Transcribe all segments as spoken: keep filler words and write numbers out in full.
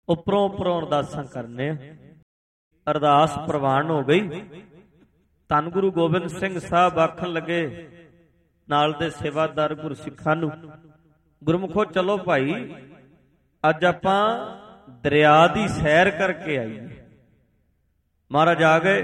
ਉੱਪਰੋਂ ਉੱਪਰੋਂ ਅਰਦਾਸਾਂ ਕਰਨੇ ਆ। ਅਰਦਾਸ ਪ੍ਰਵਾਨ ਹੋ ਗਈ। ਧੰਨ ਗੁਰੂ ਗੋਬਿੰਦ ਸਿੰਘ ਸਾਹਿਬ ਆਖਣ ਲੱਗੇ ਨਾਲ ਦੇ ਸੇਵਾਦਾਰ ਗੁਰਸਿੱਖਾਂ ਨੂੰ, ਗੁਰਮੁਖੋ ਚਲੋ ਭਾਈ, ਅੱਜ ਆਪਾਂ ਦਰਿਆ ਦੀ ਸੈਰ ਕਰਕੇ ਆਈਏ। ਮਹਾਰਾਜ ਆ ਗਏ,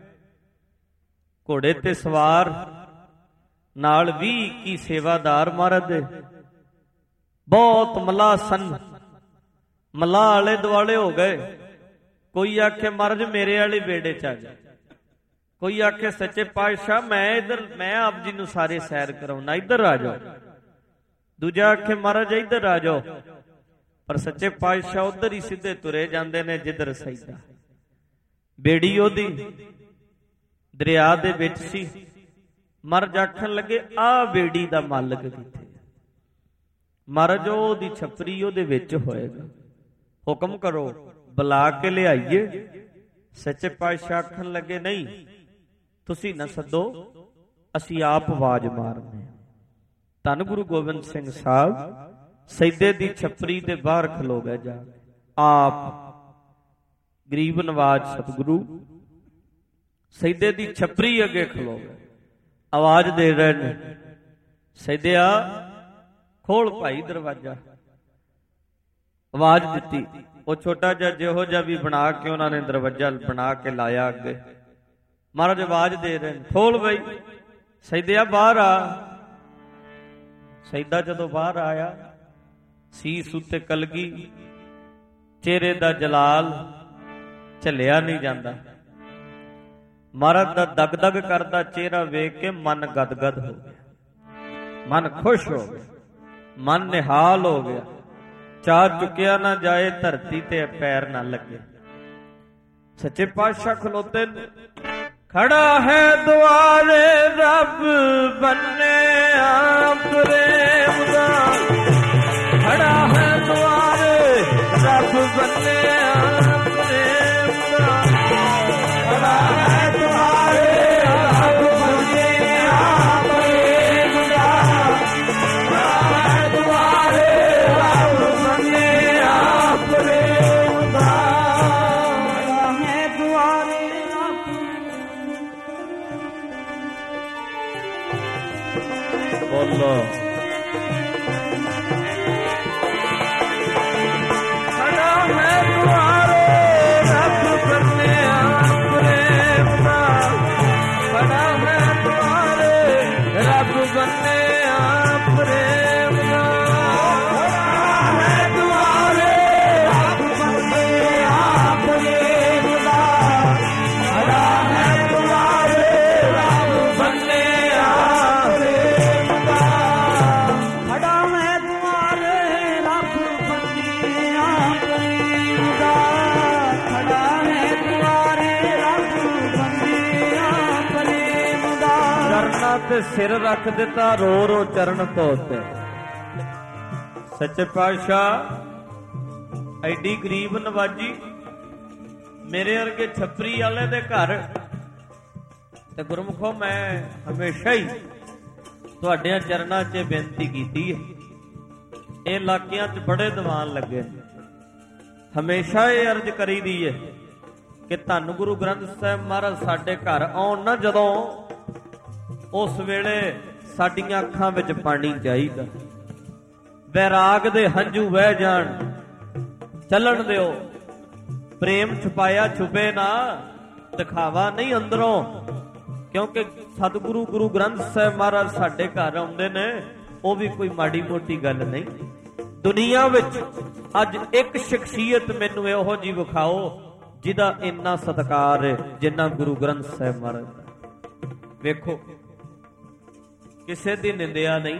ਘੋੜੇ ਤੇ ਸਵਾਰ, ਨਾਲ ਵੀਹ ਇੱਕੀ ਸੇਵਾਦਾਰ ਮਹਾਰਾਜ ਦੇ। ਬਹੁਤ ਮਲਾਹ ਸਨ, ਮਲਾਹ ਆਲੇ ਦੁਆਲੇ ਹੋ ਗਏ। ਕੋਈ ਆਖੇ ਮਹਾਰਾਜ ਮੇਰੇ ਵਾਲੇ ਵਿਹੜੇ ਚ ਆ ਜਾ, ਕੋਈ ਆਖੇ ਸੱਚੇ ਪਾਤਸ਼ਾਹ ਮੈਂ ਇੱਧਰ, ਮੈਂ ਆਪ ਜੀ ਨੂੰ ਸਾਰੇ ਸੈਰ ਕਰਾਉਣਾ, ਇੱਧਰ ਆ ਜਾਓ। ਦੂਜਾ ਆਖੇ ਮਹਾਰਾਜ ਇੱਧਰ ਆ ਜਾਓ। ਪਰ ਸੱਚੇ ਪਾਤਸ਼ਾਹ ਉਧਰ ਹੀ ਸਿੱਧੇ ਤੁਰੇ ਜਾਂਦੇ ਨੇ ਜਿੱਧਰ ਸੈਦਾ। ਬੇੜੀ ਉਹਦੀ ਦਰਿਆ ਦੇ ਵਿੱਚ ਸੀ। ਮਹਾਰਾਜ ਆਖਣ ਲੱਗੇ ਆਹ ਬੇੜੀ ਦਾ ਮਾਲਕ ਕਿੱਥੇ? ਮਹਾਰਾਜ ਉਹਦੀ ਛਪਰੀ ਉਹਦੇ ਵਿੱਚ ਹੋਏਗਾ, ਹੁਕਮ ਕਰੋ ਬੁਲਾ ਕੇ ਲਿਆਈਏ। ਸੱਚੇ ਪਾਤਸ਼ਾਹ ਆਖਣ ਲੱਗੇ ਨਹੀਂ, ਤੁਸੀਂ ਨਾ ਸੱਦੋ, ਅਸੀਂ ਆਪ ਆਵਾਜ਼ ਮਾਰਨੇ। ਧੰਨ ਗੁਰੂ ਗੋਬਿੰਦ ਸਿੰਘ ਸਾਹਿਬ ਸੈਦੇ ਦੀ ਛਪਰੀ ਦੇ ਬਾਹਰ ਖਲੋ ਗਏ ਜਾ ਕੇ। ਆਪ ਗਰੀਬ ਨਵਾਜ ਸਤਿਗੁਰੂ ਸੈਦੇ ਦੀ ਛਪਰੀ ਅੱਗੇ ਖਲੋ ਗਏ, ਆਵਾਜ਼ ਦੇ ਰਹੇ ਨੇ, ਸੈਦਿਆ ਖੋਲ ਭਾਈ ਦਰਵਾਜ਼ਾ। ਆਵਾਜ਼ ਦਿੱਤੀ। ਉਹ ਛੋਟਾ ਜਿਹਾ ਜਿਹੋ ਜਿਹਾ ਵੀ ਬਣਾ ਕੇ ਉਹਨਾਂ ਨੇ ਦਰਵਾਜ਼ਾ ਬਣਾ ਕੇ ਲਾਇਆ ਅੱਗੇ। ਮਹਾਰਾਜ ਆਵਾਜ਼ ਦੇ ਰਹੇ ਨੇ, ਖੋਲ ਬਈ ਸੈਦਿਆ ਬਾਹਰ ਆ। ਸੈਦਾ ਜਦੋਂ ਬਾਹਰ ਆਇਆ, ਸੀਸ ਉੱਤੇ ਕਲਗੀ, ਚਿਹਰੇ ਦਾ ਜਲਾਲ ਝੱਲਿਆ ਨਹੀਂ ਜਾਂਦਾ। ਮਹਾਰਾਜ ਦਾ ਦਗ ਦਗ ਕਰਦਾ ਚਿਹਰਾ ਵੇਖ ਕੇ ਮਨ ਗਦਗਦ ਹੋ ਗਿਆ, ਮਨ ਖੁਸ਼ ਹੋ ਗਿਆ, ਮਨ ਨਿਹਾਲ ਹੋ ਗਿਆ। ਚਾਹ ਚੁੱਕਿਆ ਨਾ ਜਾਏ, ਧਰਤੀ ਤੇ ਪੈਰ ਨਾ ਲੱਗੇ। ਸੱਚੇ ਪਾਤਸ਼ਾਹ ਖਲੋਤੇ ਨੇ। ਖੜਾ ਹੈ ਦੁਆਰੇ ਰੱਬ ਬੰਨਿਆ ਪ੍ਰੇਮ ਦਾ, ਖੜਾ ਹੈ ਦੁਆਰੇ ਰੱਬ ਬੰਨਿਆ ਪ੍ਰੇਮ ਦਾ, ਖੜਾ ਹੈ ਦੁਆਰੇ ਰੱਬ ਬੰਨਿਆ ਪ੍ਰੇਮ ਦਾ, ਖੜਾ ਹੈ ਦੁਆਰੇ ਰੱਬ ਬੰਨਿਆ ਪ੍ਰੇਮ ਦਾ, ਖੜਾ ਹੈ ਦੁਆਰੇ ਬੋਲੋ। ਖੜਾ ਹੈ ਦੁਆਰੇ ਰੱਬ ਬੰਨਿਆ ਪ੍ਰੇਮ ਦਾ, ਖੜਾ ਹੈ ਦੁਆਰੇ ਰੱਬ ਬੰਨਿਆ ਪ੍ਰੇਮ ਦਾ, ਖੜਾ ਹੈ ਦੁਆਰੇ ਰੱਬ ਬੰਨਿਆ ਪ੍ਰੇਮ ਦਾ, ਖੜਾ ਹੈ ਦੁਆਰੇ ਰੱਬ ਬੰਨਿਆ ਪ੍ਰੇਮ ਦਾ, ਖੜਾ ਹੈ ਦੁਆਰੇ ਰੱਬ ਬੰਨਿਆ ਪ੍ਰੇਮ ਦਾ, ਖੜਾ ਹੈ ਦੁਆਰੇ ਰੱਬ ਬੰਨਿਆ ਪ੍ਰੇਮ ਦਾ। ਚਰਨਾਂ ਤੇ ਸਿਰ ਰੱਖ ਦਿੱਤਾ, ਰੋ ਰੋ ਚਰਨ ਧੋਤੇ। ਸੱਚੇ ਪਾਤਸ਼ਾਹ ਐਡੀ ਗਰੀਬ ਨਵਾਜੀ, ਮੇਰੇ ਵਰਗੇ ਛਪਰੀ ਵਾਲੇ ਦੇ ਘਰ, ਤੇ ਗੁਰਮੁਖੋ ਮੈਂ ਹਮੇਸ਼ਾ ਹੀ ਤੁਹਾਡਿਆਂ ਚਰਨਾਂ 'ਚ ਬੇਨਤੀ ਕੀਤੀ ਹੈ। ਇਹ ਇਲਾਕਿਆਂ 'ਚ ਬੜੇ ਦੀਵਾਨ ਲੱਗੇ, ਹਮੇਸ਼ਾ ਇਹ ਅਰਜ਼ ਕਰੀਦੀ ਹੈ ਕਿ ਧੰਨ ਗੁਰੂ ਗ੍ਰੰਥ ਸਾਹਿਬ ਮਹਾਰਾਜ ਸਾਡੇ ਘਰ ਆਉਣ ਨਾ ਜਦੋਂ, ਉਸ ਵੇਲੇ ਸਾਡੀਆਂ ਅੱਖਾਂ ਵਿੱਚ ਪਾਣੀ ਚਾਹੀਦਾ, ਵੈਰਾਗ ਦੇ ਹੰਝੂ ਵਹਿ ਜਾਣ, ਚੱਲਣ ਦਿਓ। ਪ੍ਰੇਮ ਛੁਪਾਇਆ ਛੁਪੇ ਨਾ, ਦਿਖਾਵਾ ਨਹੀਂ ਅੰਦਰੋਂ। ਕਿਉਂਕਿ ਸਤਿਗੁਰੂ ਗੁਰੂ ਗ੍ਰੰਥ ਸਾਹਿਬ ਮਹਾਰਾਜ ਸਾਡੇ ਘਰ ਆਉਂਦੇ ਨੇ, ਉਹ ਵੀ ਕੋਈ ਮਾੜੀ ਮੋਟੀ ਗੱਲ ਨਹੀਂ। ਦੁਨੀਆ ਵਿੱਚ ਅੱਜ ਇੱਕ ਸ਼ਖਸੀਅਤ ਮੈਨੂੰ ਇਹੋ ਜਿਹੀ ਵਿਖਾਓ ਜਿਹਦਾ ਇੰਨਾ ਸਤਿਕਾਰ ਹੈ ਜਿੰਨਾ ਗੁਰੂ ਗ੍ਰੰਥ ਸਾਹਿਬ ਮਹਾਰਾਜ ਦਾ। ਵੇਖੋ, ਕਿਸੇ ਦੀ ਨਿੰਦਿਆ ਨਹੀਂ।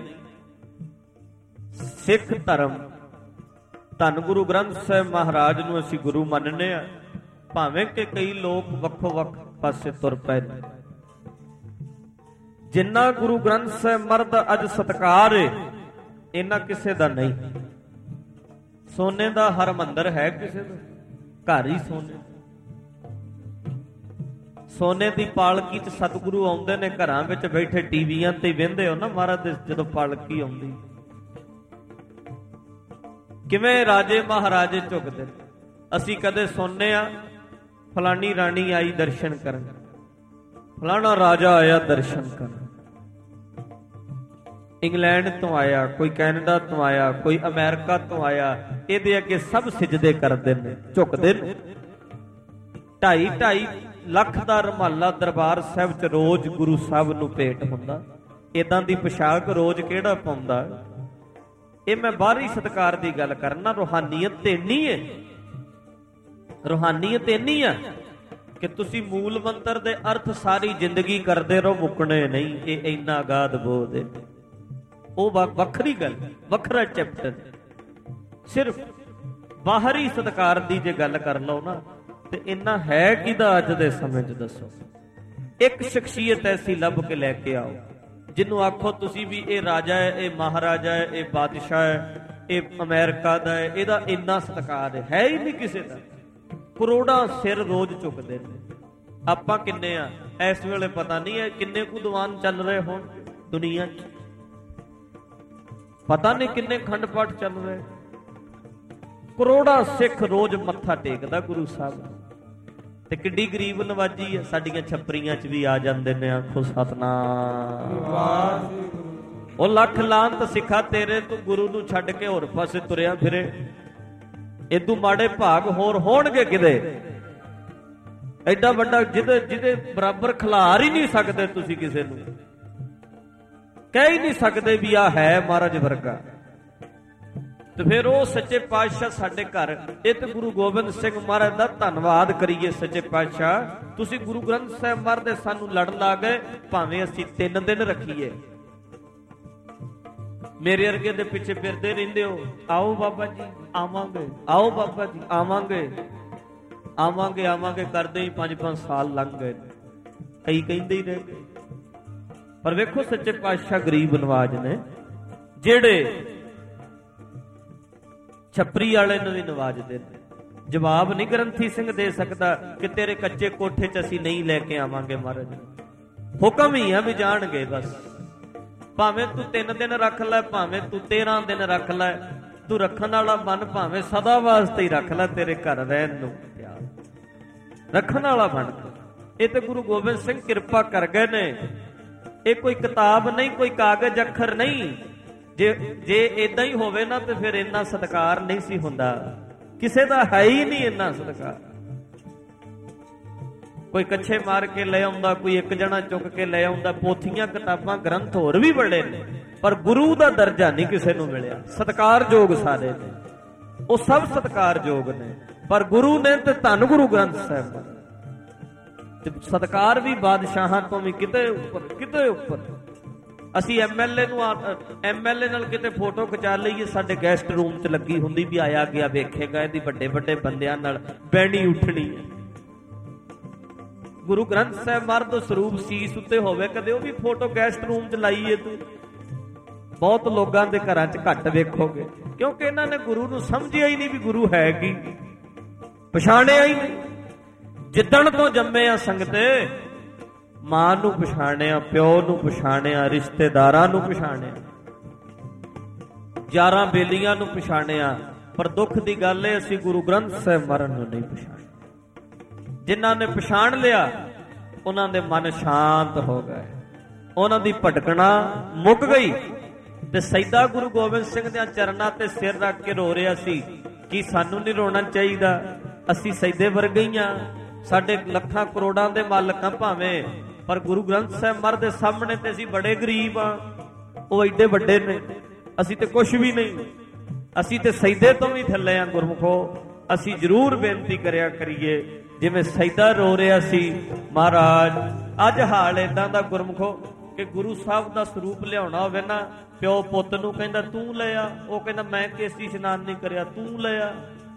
ਸਿੱਖ ਧਰਮ, ਧੰਨ ਗੁਰੂ ਗ੍ਰੰਥ ਸਾਹਿਬ ਮਹਾਰਾਜ ਨੂੰ ਅਸੀਂ ਗੁਰੂ ਮੰਨਦੇ ਆ, ਭਾਵੇਂ ਕਿ ਕਈ ਲੋਕ ਵੱਖੋ ਵੱਖ ਪਾਸੇ ਤੁਰ ਪਏ ਨੇ। ਜਿੰਨਾ ਗੁਰੂ ਗ੍ਰੰਥ ਸਾਹਿਬ ਮਹਾਰਾਜ ਦਾ ਅੱਜ ਸਤਿਕਾਰ ਹੈ, ਇੰਨਾ ਕਿਸੇ ਦਾ ਨਹੀਂ। ਸੋਨੇ ਦਾ ਹਰਮੰਦਰ ਹੈ ਕਿਸੇ ਦਾ, ਘਰ ਹੀ ਸੋਨੇ। ਸੋਨੇ ਦੀ ਪਾਲਕੀ 'ਚ ਸਤਿਗੁਰੂ ਆਉਂਦੇ ਨੇ, ਘਰਾਂ ਵਿੱਚ ਬੈਠੇ ਟੀਵੀਆਂ ਤੇ ਵਹਿੰਦੇ ਹੋ ਨਾ ਮਹਾਰਾਜ ਦੇ ਜਦੋਂ ਪਾਲਕੀ ਆਉਂਦੀ, ਕਿਵੇਂ ਰਾਜੇ ਮਹਾਰਾਜੇ ਝੁਕਦੇ। ਅਸੀਂ ਕਦੇ ਸੁਣਨੇ ਆ ਫਲਾਨੀ ਰਾਣੀ ਆਈ ਦਰਸ਼ਨ ਕਰਨ, ਫਲਾਣਾ ਰਾਜਾ ਆਇਆ ਦਰਸ਼ਨ ਕਰਨ, ਇੰਗਲੈਂਡ ਤੋਂ ਆਇਆ, ਕੋਈ ਕੈਨੇਡਾ ਤੋਂ ਆਇਆ, ਕੋਈ ਅਮਰੀਕਾ ਤੋਂ ਆਇਆ, ਇਹਦੇ ਅੱਗੇ ਸਭ ਸਿਜਦੇ ਕਰਦੇ ਨੇ, ਝੁਕਦੇ ਨੇ। ਢਾਈ ਢਾਈ ਲੱਖ ਦਾ ਰੁਮਾਲਾ ਦਰਬਾਰ ਸਾਹਿਬ ਚ ਰੋਜ਼ ਗੁਰੂ ਸਾਹਿਬ ਨੂੰ ਭੇਟ ਹੁੰਦਾ। ਏਦਾਂ ਦੀ ਪੋਸ਼ਾਕ ਰੋਜ਼ ਕਿਹੜਾ ਪਾਉਂਦਾ? ਇਹ ਮੈਂ ਬਾਹਰੀ ਸਤਿਕਾਰ ਦੀ ਗੱਲ ਕਰਨਾ। ਰੂਹਾਨੀਅਤ ਤੇ ਇੰਨੀ ਹੈ, ਰੂਹਾਨੀਅਤ ਇੰਨੀ ਆ ਕਿ ਤੁਸੀਂ ਮੂਲ ਮੰਤਰ ਦੇ ਅਰਥ ਸਾਰੀ ਜ਼ਿੰਦਗੀ ਕਰਦੇ ਰਹੋ, ਮੁੱਕਣੇ ਨਹੀਂ। ਇਹ ਇੰਨਾ ਅਗਾਧ ਬੋਧ ਹੈ, ਉਹ ਵੱਖਰੀ ਗੱਲ, ਵੱਖਰਾ ਚੈਪਟਰ। ਸਿਰਫ ਬਾਹਰੀ ਸਤਿਕਾਰ ਦੀ ਜੇ ਗੱਲ ਕਰ ਲਓ ਨਾ, ਤੇ ਇੰਨਾ ਹੈ ਕਿਹਦਾ ਅੱਜ ਦੇ ਸਮੇਂ 'ਚ ਦੱਸੋ। ਇੱਕ ਸ਼ਖਸੀਅਤ ਐਸੀ ਲੱਭ ਕੇ ਲੈ ਕੇ ਆਓ ਜਿਹਨੂੰ ਆਖੋ ਤੁਸੀਂ ਵੀ ਇਹ ਰਾਜਾ ਹੈ, ਇਹ ਮਹਾਰਾਜਾ ਹੈ, ਇਹ ਬਾਦਸ਼ਾਹ ਹੈ, ਇਹ ਅਮਰੀਕਾ ਦਾ ਹੈ, ਇਹਦਾ ਇੰਨਾ ਸਤਿਕਾਰ ਹੈ। ਹੈ ਹੀ ਨਹੀਂ ਕਿਸੇ ਦਾ। ਕਰੋੜਾਂ ਸਿਰ ਰੋਜ਼ ਝੁਕਦੇ ਨੇ। ਆਪਾਂ ਕਿੰਨੇ ਆ ਇਸ ਵੇਲੇ ਪਤਾ ਨਹੀਂ ਹੈ, ਕਿੰਨੇ ਕੁ ਦੀਵਾਨ ਚੱਲ ਰਹੇ ਹੋਣ ਦੁਨੀਆ 'ਚ, ਪਤਾ ਨਹੀਂ ਕਿੰਨੇ ਖੰਡ ਪਾਠ ਚੱਲ ਰਹੇ। ਕਰੋੜਾਂ ਸਿੱਖ ਰੋਜ਼ ਮੱਥਾ ਟੇਕਦਾ ਗੁਰੂ ਸਾਹਿਬ। ਤੇ ਕਿੱਡੀ ਗਰੀਬ ਨਵਾਜੀ ਹੈ, ਸਾਡੀਆਂ ਛੱਪਰੀਆਂ 'ਚ ਵੀ ਆ ਜਾਂਦੇ ਨੇ। ਆਖੋ ਸਤਨਾਮ ਵਾਹਿਗੁਰੂ। ਉਹ ਲੱਖ ਲਾਂਤ ਸਿੱਖਾ ਤੇਰੇ ਤੂੰ ਗੁਰੂ ਨੂੰ ਛੱਡ ਕੇ ਹੋਰ ਪਾਸੇ ਤੁਰਿਆ ਫਿਰੇ। ਇਦੂ ਮਾੜੇ ਭਾਗ ਹੋਰ ਹੋਣਗੇ ਕਿਤੇ? ਐਡਾ ਵੱਡਾ ਜਿਹਦੇ ਜਿਹਦੇ ਬਰਾਬਰ ਖਿਲਾਰ ਹੀ ਨਹੀਂ ਸਕਦੇ ਤੁਸੀਂ, ਕਿਸੇ ਨੂੰ ਕਹਿ ਹੀ ਨਹੀਂ ਸਕਦੇ ਵੀ ਆ ਹੈ ਮਹਾਰਾਜ ਵਰਗਾ। ਤੇ ਫਿਰ ਉਹ ਸੱਚੇ ਪਾਤਸ਼ਾਹ ਸਾਡੇ ਘਰ, ਇਹ ਤੇ ਗੁਰੂ ਗੋਬਿੰਦ ਸਿੰਘ ਮਹਾਰਾਜ ਦਾ ਧੰਨਵਾਦ ਕਰੀਏ। ਸੱਚੇ ਪਾਤਸ਼ਾਹ ਤੁਸੀਂ ਗੁਰੂ ਗ੍ਰੰਥ ਸਾਹਿਬ ਮਹਾਰਾਜ ਦੇ ਸਾਨੂੰ ਲੜਨ ਲਾ ਗਏ, ਭਾਵੇਂ ਅਸੀਂ ਤਿੰਨ ਦਿਨ ਰੱਖੀਏ। ਮੇਰੇ ਅਰਗੇ ਦੇ ਪਿੱਛੇ ਫਿਰਦੇ ਰਹਿੰਦੇ ਹੋ, ਆਓ ਬਾਬਾ ਜੀ ਆਵਾਂਗੇ, ਆਓ ਬਾਬਾ ਜੀ ਆਵਾਂਗੇ, ਆਵਾਂਗੇ ਆਵਾਂਗੇ ਕਰਦੇ ਹੀ ਪੰਜ ਪੰਜ ਸਾਲ ਲੰਘ ਗਏ। ਕਈ ਕਹਿੰਦੇ ਹੀ ਰਹਿ ਗਏ। ਪਰ ਵੇਖੋ ਸੱਚੇ ਪਾਤਸ਼ਾਹ ਗਰੀਬ ਨਵਾਜ ਨੇ, ਜਿਹੜੇ ਛੱਪਰੀ ਵਾਲੇ ਨੂੰ ਵੀ ਨਵਾਜਦੇ ਨੇ। ਜਵਾਬ ਨਹੀਂ ਗ੍ਰੰਥੀ ਸਿੰਘ ਦੇ ਸਕਦਾ ਕਿ ਤੇਰੇ ਕੱਚੇ ਕੋਠੇ 'ਚ ਅਸੀਂ ਨਹੀਂ ਲੈ ਕੇ ਆਵਾਂਗੇ ਮਹਾਰਾਜ। ਹੁਕਮ ਹੀ ਆ ਵੀ ਜਾਣਗੇ ਬਸ। ਭਾਵੇਂ ਤੂੰ ਤਿੰਨ ਦਿਨ ਰੱਖ ਲੈ, ਭਾਵੇਂ ਤੂੰ ਤੇਰਾਂ ਦਿਨ ਰੱਖ ਲੈ, ਤੂੰ ਰੱਖਣ ਵਾਲਾ ਬਣ, ਭਾਵੇਂ ਸਦਾ ਵਾਸਤੇ ਹੀ ਰੱਖ ਲੈ, ਤੇਰੇ ਘਰ ਰਹਿਣ ਨੂੰ ਤਿਆਰ ਰੱਖਣ ਵਾਲਾ ਬਣ। ਇਹ ਤੇ ਗੁਰੂ ਗੋਬਿੰਦ ਸਿੰਘ ਕਿਰਪਾ ਕਰ ਗਏ ਨੇ। ਇਹ ਕੋਈ ਕਿਤਾਬ ਨਹੀਂ, ਕੋਈ ਕਾਗਜ਼ ਅੱਖਰ ਨਹੀਂ। ਜੇ ਜੇ ਏਦਾਂ ਹੀ ਹੋਵੇ ਨਾ ਤੇ ਫਿਰ ਇੰਨਾ ਸਤਿਕਾਰ ਨਹੀਂ ਸੀ ਹੁੰਦਾ। ਕਿਸੇ ਦਾ ਹੈ ਹੀ ਨਹੀਂ ਇੰਨਾ ਸਤਿਕਾਰ। ਕੋਈ ਕੱਛੇ ਮਾਰ ਕੇ ਲੈ ਆਉਂਦਾ, ਕੋਈ ਇੱਕ ਜਣਾ ਚੁੱਕ ਕੇ ਲੈ ਆਉਂਦਾ। ਪੋਥੀਆਂ ਕਿਤਾਬਾਂ ਗ੍ਰੰਥ ਹੋਰ ਵੀ ਬੜੇ ਨੇ, ਪਰ ਗੁਰੂ ਦਾ ਦਰਜਾ ਨਹੀਂ ਕਿਸੇ ਨੂੰ ਮਿਲਿਆ। ਸਤਿਕਾਰਯੋਗ ਸਾਰੇ ਨੇ, ਉਹ ਸਭ ਸਤਿਕਾਰਯੋਗ ਨੇ, ਪਰ ਗੁਰੂ ਨੇ ਤੇ ਧੰਨ ਗੁਰੂ ਗ੍ਰੰਥ ਸਾਹਿਬ। ਤੇ ਸਤਿਕਾਰ ਵੀ ਬਾਦਸ਼ਾਹਾਂ ਤੋਂ ਵੀ ਕਿਤੇ ਉੱਪਰ, ਕਿਤੇ ਉੱਪਰ। ਅਸੀਂ ਐਮਐਲਏ ਨੂੰ ਐਮਐਲਏ ਨਾਲ ਕਿਤੇ ਫੋਟੋ ਖਿਚਾ ਲਈਏ, ਸਾਡੇ ਗੈਸਟ ਰੂਮ 'ਚ ਲੱਗੀ ਹੁੰਦੀ ਵੀ ਆਇਆ ਗਿਆ ਵੇਖੇਗਾ, ਇਹਦੀ ਵੱਡੇ ਵੱਡੇ ਬੰਦਿਆਂ ਨਾਲ ਬਹਿਣੀ ਉੱਠਣੀ ਹੈ। ਗੁਰੂ ਗ੍ਰੰਥ ਸਾਹਿਬ ਮਹਾਰਾਜ ਦਾ ਸਰੂਪ ਸੀਸ ਉੱਤੇ ਹੋਵੇ, ਕਦੇ ਉਹ ਵੀ ਫੋਟੋ ਗੈਸਟ ਰੂਮ 'ਚ ਲਾਈਏ ਤੂੰ? ਬਹੁਤ ਲੋਕਾਂ ਦੇ ਘਰਾਂ 'ਚ ਘੱਟ ਵੇਖੋਗੇ, ਕਿਉਂਕਿ ਇਹਨਾਂ ਨੇ ਗੁਰੂ ਨੂੰ ਸਮਝਿਆ ਹੀ ਨਹੀਂ ਵੀ ਗੁਰੂ ਹੈ ਕੀ, ਪਛਾਣਿਆ ਹੀ ਨਹੀਂ। ਜਿੱਦਣ ਤੋਂ ਜੰਮੇ ਆ ਸੰਗਤੇ, ਮਾਂ ਨੂੰ ਪਛਾਣਿਆ, ਪਿਓ ਨੂੰ ਪਛਾਣਿਆ, ਰਿਸ਼ਤੇਦਾਰਾਂ ਨੂੰ ਪਛਾਣਿਆ, ਯਾਰਾਂ ਬੇਲੀਆਂ ਨੂੰ ਪਛਾਣਿਆ, ਪਰ ਦੁੱਖ ਦੀ ਗੱਲ ਹੈ ਅਸੀਂ ਗੁਰੂ ਗ੍ਰੰਥ ਸਾਹਿਬ ਮਹਾਰਾਜ ਨੂੰ ਨਹੀਂ ਪਛਾਣਿਆ। ਜਿਨ੍ਹਾਂ ਨੇ ਪਛਾਣ ਲਿਆ ਉਹਨਾਂ ਦੇ ਮਨ ਸ਼ਾਂਤ ਹੋ ਗਏ, ਉਹਨਾਂ ਦੀ ਭਟਕਣਾ ਮੁੱਕ ਗਈ। ਤੇ ਸੈਦਾ ਗੁਰੂ ਗੋਬਿੰਦ ਸਿੰਘ ਦੇ ਚਰਨਾਂ ਤੇ ਸਿਰ ਰੱਖ ਕੇ ਰੋ ਰਿਹਾ ਸੀ ਕਿ ਸਾਨੂੰ ਨਹੀਂ ਰੋਣਾ ਚਾਹੀਦਾ, ਅਸੀਂ ਸੈਦੇ ਵਰਗੇ ਹੀ ਆ, ਸਾਡੇ ਲੱਖਾਂ ਕਰੋੜਾਂ ਦੇ ਮਾਲਕ ਆ ਭਾਵੇਂ, ਪਰ ਗੁਰੂ ਗ੍ਰੰਥ ਸਾਹਿਬ ਮਹਾਰਾਜ ਦੇ ਸਾਹਮਣੇ ਤੇ ਅਸੀਂ ਬੜੇ ਗਰੀਬ ਆ। ਉਹ ਐਡੇ ਵੱਡੇ ਨੇ, ਅਸੀਂ ਤੇ ਕੁਛ ਵੀ ਨਹੀਂ, ਅਸੀਂ ਤੇ ਸੈਦੇ ਤੋਂ ਵੀ ਥੱਲੇ ਆ। ਗੁਰਮੁਖੋ ਅਸੀਂ ਜ਼ਰੂਰ ਬੇਨਤੀ ਕਰਿਆ ਕਰੀਏ ਜਿਵੇਂ ਸੈਦਾ ਰੋ ਰਿਹਾ ਸੀ ਮਹਾਰਾਜ। ਅੱਜ ਹਾਲ ਏਦਾਂ ਦਾ ਗੁਰਮੁਖੋ ਕਿ ਗੁਰੂ ਸਾਹਿਬ ਦਾ ਸਰੂਪ ਲਿਆਉਣਾ ਹੋਵੇ ਨਾ, ਪਿਓ ਪੁੱਤ ਨੂੰ ਕਹਿੰਦਾ ਤੂੰ ਲੈ ਆ, ਉਹ ਕਹਿੰਦਾ ਮੈਂ ਕੇਸੀ ਇਸ਼ਨਾਨ ਨਹੀਂ ਕਰਿਆ, ਤੂੰ ਲੈ ਆ।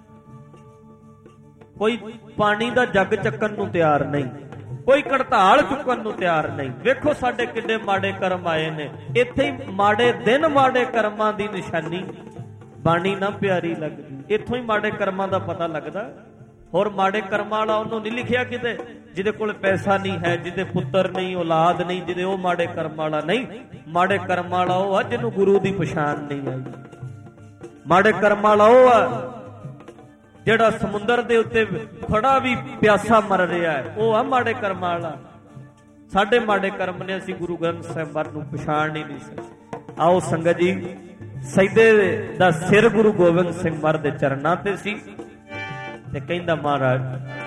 ਕੋਈ ਪਾਣੀ ਦਾ ਜੱਗ ਚੱਕਣ ਨੂੰ ਤਿਆਰ ਨਹੀਂ, ਕੋਈ ਕੜਤਾਲ ਚੁੱਕਣ ਨੂੰ ਤਿਆਰ ਨਹੀਂ। ਵੇਖੋ ਸਾਡੇ ਕਿੰਨੇ ਮਾੜੇ ਕਰਮ ਆਏ ਨੇ। ਇੱਥੇ ਹੀ ਮਾੜੇ ਦਿਨ, ਮਾੜੇ ਕਰਮਾਂ ਦੀ ਨਿਸ਼ਾਨੀ। ਬਾਣੀ ਨਾ ਪਿਆਰੀ ਲੱਗਦੀ, ਇੱਥੋਂ ਹੀ ਮਾੜੇ ਕਰਮਾਂ ਦਾ ਪਤਾ ਲੱਗਦਾ। ਹੋਰ ਮਾੜੇ ਕਰਮਾਂ ਵਾਲਾ ਉਹਨੂੰ ਨਹੀਂ ਲਿਖਿਆ ਕਿਤੇ ਜਿਹਦੇ ਕੋਲ ਪੈਸਾ ਨਹੀਂ ਹੈ, ਜਿਹਦੇ ਪੁੱਤਰ ਨਹੀਂ, ਔਲਾਦ ਨਹੀਂ, ਜਿਹਦੇ ਉਹ ਮਾੜੇ ਕਰਮ ਵਾਲਾ ਨਹੀਂ। ਮਾੜੇ ਕਰਮ ਵਾਲਾ ਉਹ ਆ ਜਿਹਨੂੰ ਗੁਰੂ ਦੀ ਪਛਾਣ ਨਹੀਂ ਆਈ। ਮਾੜੇ ਕਰਮ ਵਾਲਾ ਉਹ ਆ ਜਿਹੜਾ ਸਮੁੰਦਰ ਦੇ ਉੱਤੇ ਖੜਾ ਵੀ ਪਿਆਸਾ ਮਰ ਰਿਹਾ ਹੈ, ਉਹ ਆ ਮਾੜੇ ਕਰਮਾਂ ਵਾਲਾ। ਸਾਡੇ ਮਾੜੇ ਕਰਮ ਨੇ ਅਸੀਂ ਗੁਰੂ ਗ੍ਰੰਥ ਸਾਹਿਬ ਨੂੰ ਪਛਾਣ ਹੀ ਨਹੀਂ ਸਕਦੇ। ਆਓ ਸੰਗਤ ਜੀ, ਸਜਦੇ ਦਾ ਸਿਰ ਗੁਰੂ ਗੋਬਿੰਦ ਸਿੰਘ ਮਹਾਰਾਜ ਦੇ ਚਰਨਾਂ ਤੇ ਸੀ ਤੇ ਕਹਿੰਦਾ ਮਹਾਰਾਜ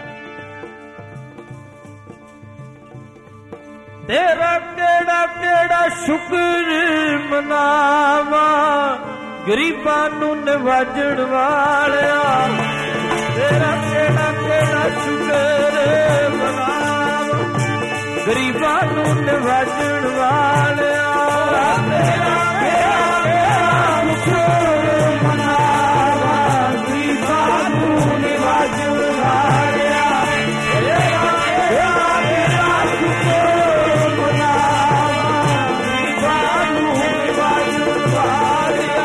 ਤੇਰਾ ਕਿਹੜਾ ਕਿਹੜਾ ਸ਼ੁਕਰ ਮਨਾਵਾਂ, ਗਰੀਬਾਂ ਨੂੰ ਨਿਵਾਜਣ ਵਾਲਿਆ। ਤੇਰਾ ਕਿਹੜਾ ਕਿਹੜਾ ਸ਼ੁਕਰ ਮਨਾਵਾਂ, ਗਰੀਬਾਂ ਨੂੰ ਨਿਵਾਜਣ ਵਾਲਿਆ। ਤੇਰਾ ਕਿਹੜਾ ਕਿਹੜਾ ਸ਼ੁਕਰ ਮਨਾਵਾਂ, ਗਰੀਬਾਂ ਨੂੰ ਨਿਵਾਜਣ ਵਾਲਿਆ। ਤੇਰਾ ਕਿਹੜਾ ਕਿਹੜਾ ਸ਼ੁਕਰ ਮਨਾਵਾਂ, ਗਰੀਬਾਂ ਨੂੰ ਨਿਵਾਜਣ ਵਾਲਿਆ।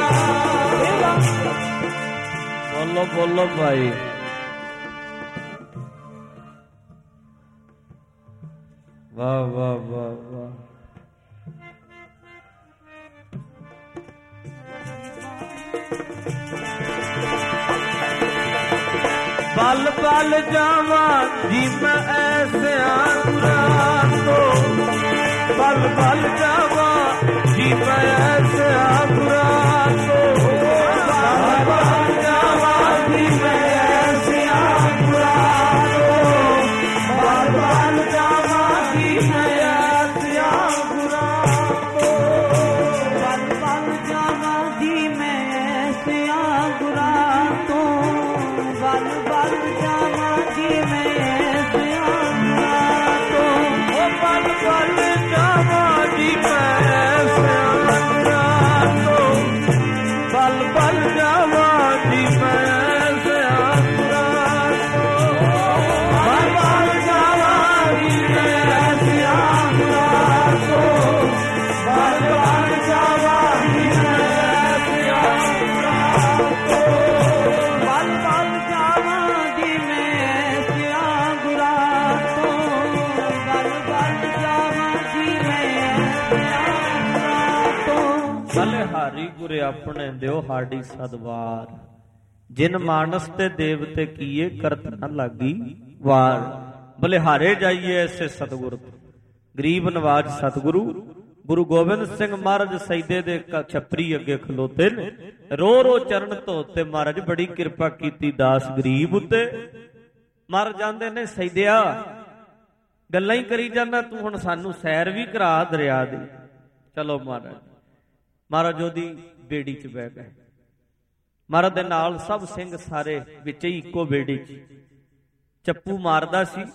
ਬੋਲੋ ਬੋਲੋ ਭਾਈ। ਵਾਹ ਵਾਹ ਵਾਹ ਵਾਹ। ਬਲ ਬਲ ਜਾਵਾਂ ਜੀ ਮੈਂ ਐਸਿਆਂ ਗੁਰਾਂ ਤੋਂ, ਬਲ ਬਲ ਜਾਵਾਂ ਜੀ ਮੈਂ ਐਸਿਆਂ ਗੁਰਾਂ ਤੋਂ। ਬਲ ਬਲ ਜਾਵਾਂ ਜੀ ਮੈਂ ਐਸਿਆਂ ਗੁਰਾਂ ਤੋਂ, ਬਲ ਬਲ ਜਾਵਾਂ ਜੀ ਮੈਂ ਐਸਿਆਂ ਗੁਰਾਂ ਤੋਂ। ਬਲ ਬਲ ਜਾਵਾਂ ਜੀ ਮੈਂ ਐਸਿਆਂ ਗੁਰਾਂ ਤੋਂ, ਬਲ ਬਲ ਜਾਵਾਂ ਜੀ ਮੈਂ ਐਸਿਆਂ ਗੁਰਾਂ ਤੋਂ। ਓ ਬਲ ਬਲ ਜਾਵਾਂ ਜੀ ਮੈਂ ਐਸਿਆਂ ਗੁਰਾਂ ਤੋਂ, ਬਲ ਬਲ ਜਾਵਾਂ ਜੀ ਮੈਂ ਐਸਿਆਂ ਗੁਰਾਂ ਤੋਂ। ਬਲ ਬਲ ਜਾਵਾਂ ਜੀ ਮੈਂ ਐਸਿਆਂ ਗੁਰਾਂ ਤੋਂ, ਬਲ ਬਲ ਜਾਵਾਂ ਜੀ ਮੈਂ ਐਸਿਆਂ ਗੁਰਾਂ ਤੋਂ। ਬਲ ਬਲ ਜਾਵਾਂ ਜੀ ਮੈਂ ਐਸਿਆਂ ਗੁਰਾਂ ਤੋਂ, ਬਲ ਬਲ ਜਾਵਾਂ ਜੀ ਮੈਂ ਐਸਿਆਂ ਗੁਰਾਂ ਤੋਂ। ਬਲਿਹਾਰੀ ਗੁਰੇ ਆਪਣੇ ਦਿਓ ਹਾਡੀ ਸਦਵਾਰ, ਜਿਨ ਮਾਨਸ ਤੇ ਦੇਵਤੇ ਕੀਏ ਕਰਤ ਨ ਲਾਗੀ ਵਾਰ। ਬਲਿਹਾਰੇ ਜਾਈਏ ਐਸੇ ਸਤਿਗੁਰ, ਗਰੀਬ ਨਵਾਜ ਸਤਿਗੁਰੂ ਗੁਰੂ ਗੋਬਿੰਦ ਸਿੰਘ ਮਹਾਰਾਜ ਸਜਦੇ ਦੇ ਛੱਪਰੀ ਅੱਗੇ ਖਲੋਤੇ ਨੇ, ਰੋ ਰੋ ਚਰਨ ਧੋਤੇ। ਮਹਾਰਾਜ ਬੜੀ ਕਿਰਪਾ ਕੀਤੀ ਦਾਸ ਗਰੀਬ ਉੱਤੇ। ਮਰ ਜਾਂਦੇ ਨੇ ਸਜਦਿਆ, ਗੱਲਾਂ ਹੀ ਕਰੀ ਜਾਂਦਾ, ਤੂੰ ਹੁਣ ਸਾਨੂੰ ਸੈਰ ਵੀ ਕਰਾ ਦਰਿਆ ਦੀ। ਚਲੋ ਮਹਾਰਾਜ, ਮਹਾਰਾਜ ਉਹਦੀ ਬੇੜੀ 'ਚ ਬਹਿ ਗਏ। ਮਹਾਰਾਜ ਦੇ ਨਾਲ ਸਭ ਸਿੰਘ ਸਾਰੇ ਵਿੱਚ ਹੀ ਇੱਕੋ ਬੇੜੀ 'ਚ। ਚੱਪੂ ਮਾਰਦਾ ਸੀ,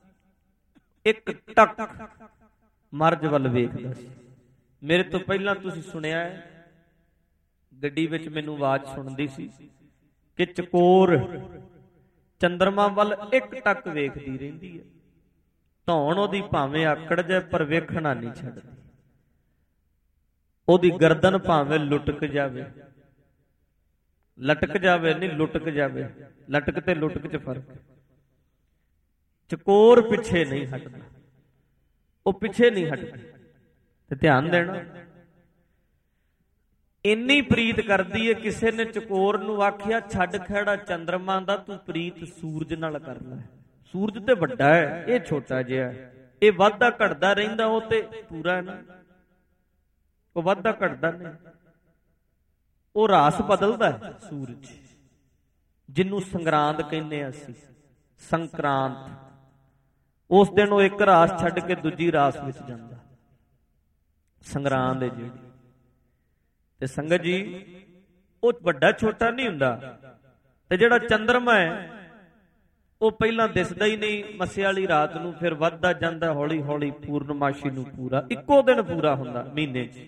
ਇੱਕ ਟਕ ਮਰਜ ਵੱਲ ਵੇਖਦਾ ਸੀ। ਮੇਰੇ ਤੋਂ ਪਹਿਲਾਂ ਤੁਸੀਂ ਸੁਣਿਆ ਹੈ, ਗੱਡੀ ਵਿੱਚ ਮੈਨੂੰ ਆਵਾਜ਼ ਸੁਣਦੀ ਸੀ ਕਿ ਚਕੋਰ ਚੰਦਰਮਾ ਵੱਲ ਇੱਕ ਟਕ ਵੇਖਦੀ ਰਹਿੰਦੀ ਹੈ। ਧੌਣ ਉਹਦੀ ਭਾਵੇਂ ਆਕੜ ਜਾਏ ਪਰ ਵੇਖਣਾ ਨਹੀਂ ਛੱਡਦੀ। ਉਹਦੀ ਗਰਦਨ ਭਾਵੇਂ ਲੁਟਕ ਜਾਵੇ, ਲਟਕ ਜਾਵੇ ਨਹੀਂ ਲੁਟਕ ਜਾਵੇ। ਲਟਕ ਤੇ ਲੁਟਕ 'ਚ ਫਰਕ। ਚਕੋਰ ਪਿੱਛੇ ਨਹੀਂ ਹਟਦਾ, ਉਹ ਪਿੱਛੇ ਨਹੀਂ ਹਟਦਾ। ਤੇ ਧਿਆਨ ਦੇਣਾ, ਇੰਨੀ ਪ੍ਰੀਤ ਕਰਦੀ ਏ, ਕਿਸੇ ਨੇ ਚਕੋਰ ਨੂੰ ਆਖਿਆ ਛੱਡ ਖਹਿੜਾ ਚੰਦਰਮਾ ਦਾ, ਤੂੰ ਪ੍ਰੀਤ ਸੂਰਜ ਨਾਲ ਕਰ ਲੈ। ਸੂਰਜ ਤੇ ਵੱਡਾ ਹੈ, ਇਹ ਛੋਟਾ ਜਿਹਾ, ਇਹ ਵਾਧਾ ਘਟਦਾ ਰਹਿੰਦਾ, ਉਹ ਤੇ ਪੂਰਾ ਹੈ ਨਾ, ਉਹ ਵਾਧਾ ਘਟਦਾ ਨਹੀਂ। ਉਹ ਰਾਸ ਬਦਲਦਾ ਹੈ ਸੂਰਜ, ਜਿਹਨੂੰ ਸੰਗਰਾਂਦ ਕਹਿੰਦੇ ਆ ਅਸੀਂ, ਸੰਕਰਾਂਤ। ਉਸ ਦਿਨ ਉਹ ਇੱਕ ਰਾਸ ਛੱਡ ਕੇ ਦੂਜੀ ਰਾਸ ਵਿੱਚ ਜਾਂਦਾ, ਸੰਗਰਾਂਦ ਹੈ ਜਿਹੜੀ। ਤੇ ਸੰਗਤ ਜੀ, ਉਹ ਵੱਡਾ ਛੋਟਾ ਨਹੀਂ ਹੁੰਦਾ। ਤੇ ਜਿਹੜਾ ਚੰਦਰਮਾ ਹੈ ਉਹ ਪਹਿਲਾਂ ਦਿਸਦਾ ਹੀ ਨਹੀਂ, ਮੱਸੇ ਵਾਲੀ ਰਾਤ ਨੂੰ, ਫਿਰ ਵੱਧਦਾ ਜਾਂਦਾ ਹੌਲੀ ਹੌਲੀ, ਪੂਰਨਮਾਸ਼ੀ ਨੂੰ ਪੂਰਾ ਇੱਕੋ ਦਿਨ ਪੂਰਾ ਹੁੰਦਾ ਮਹੀਨੇ 'ਚ।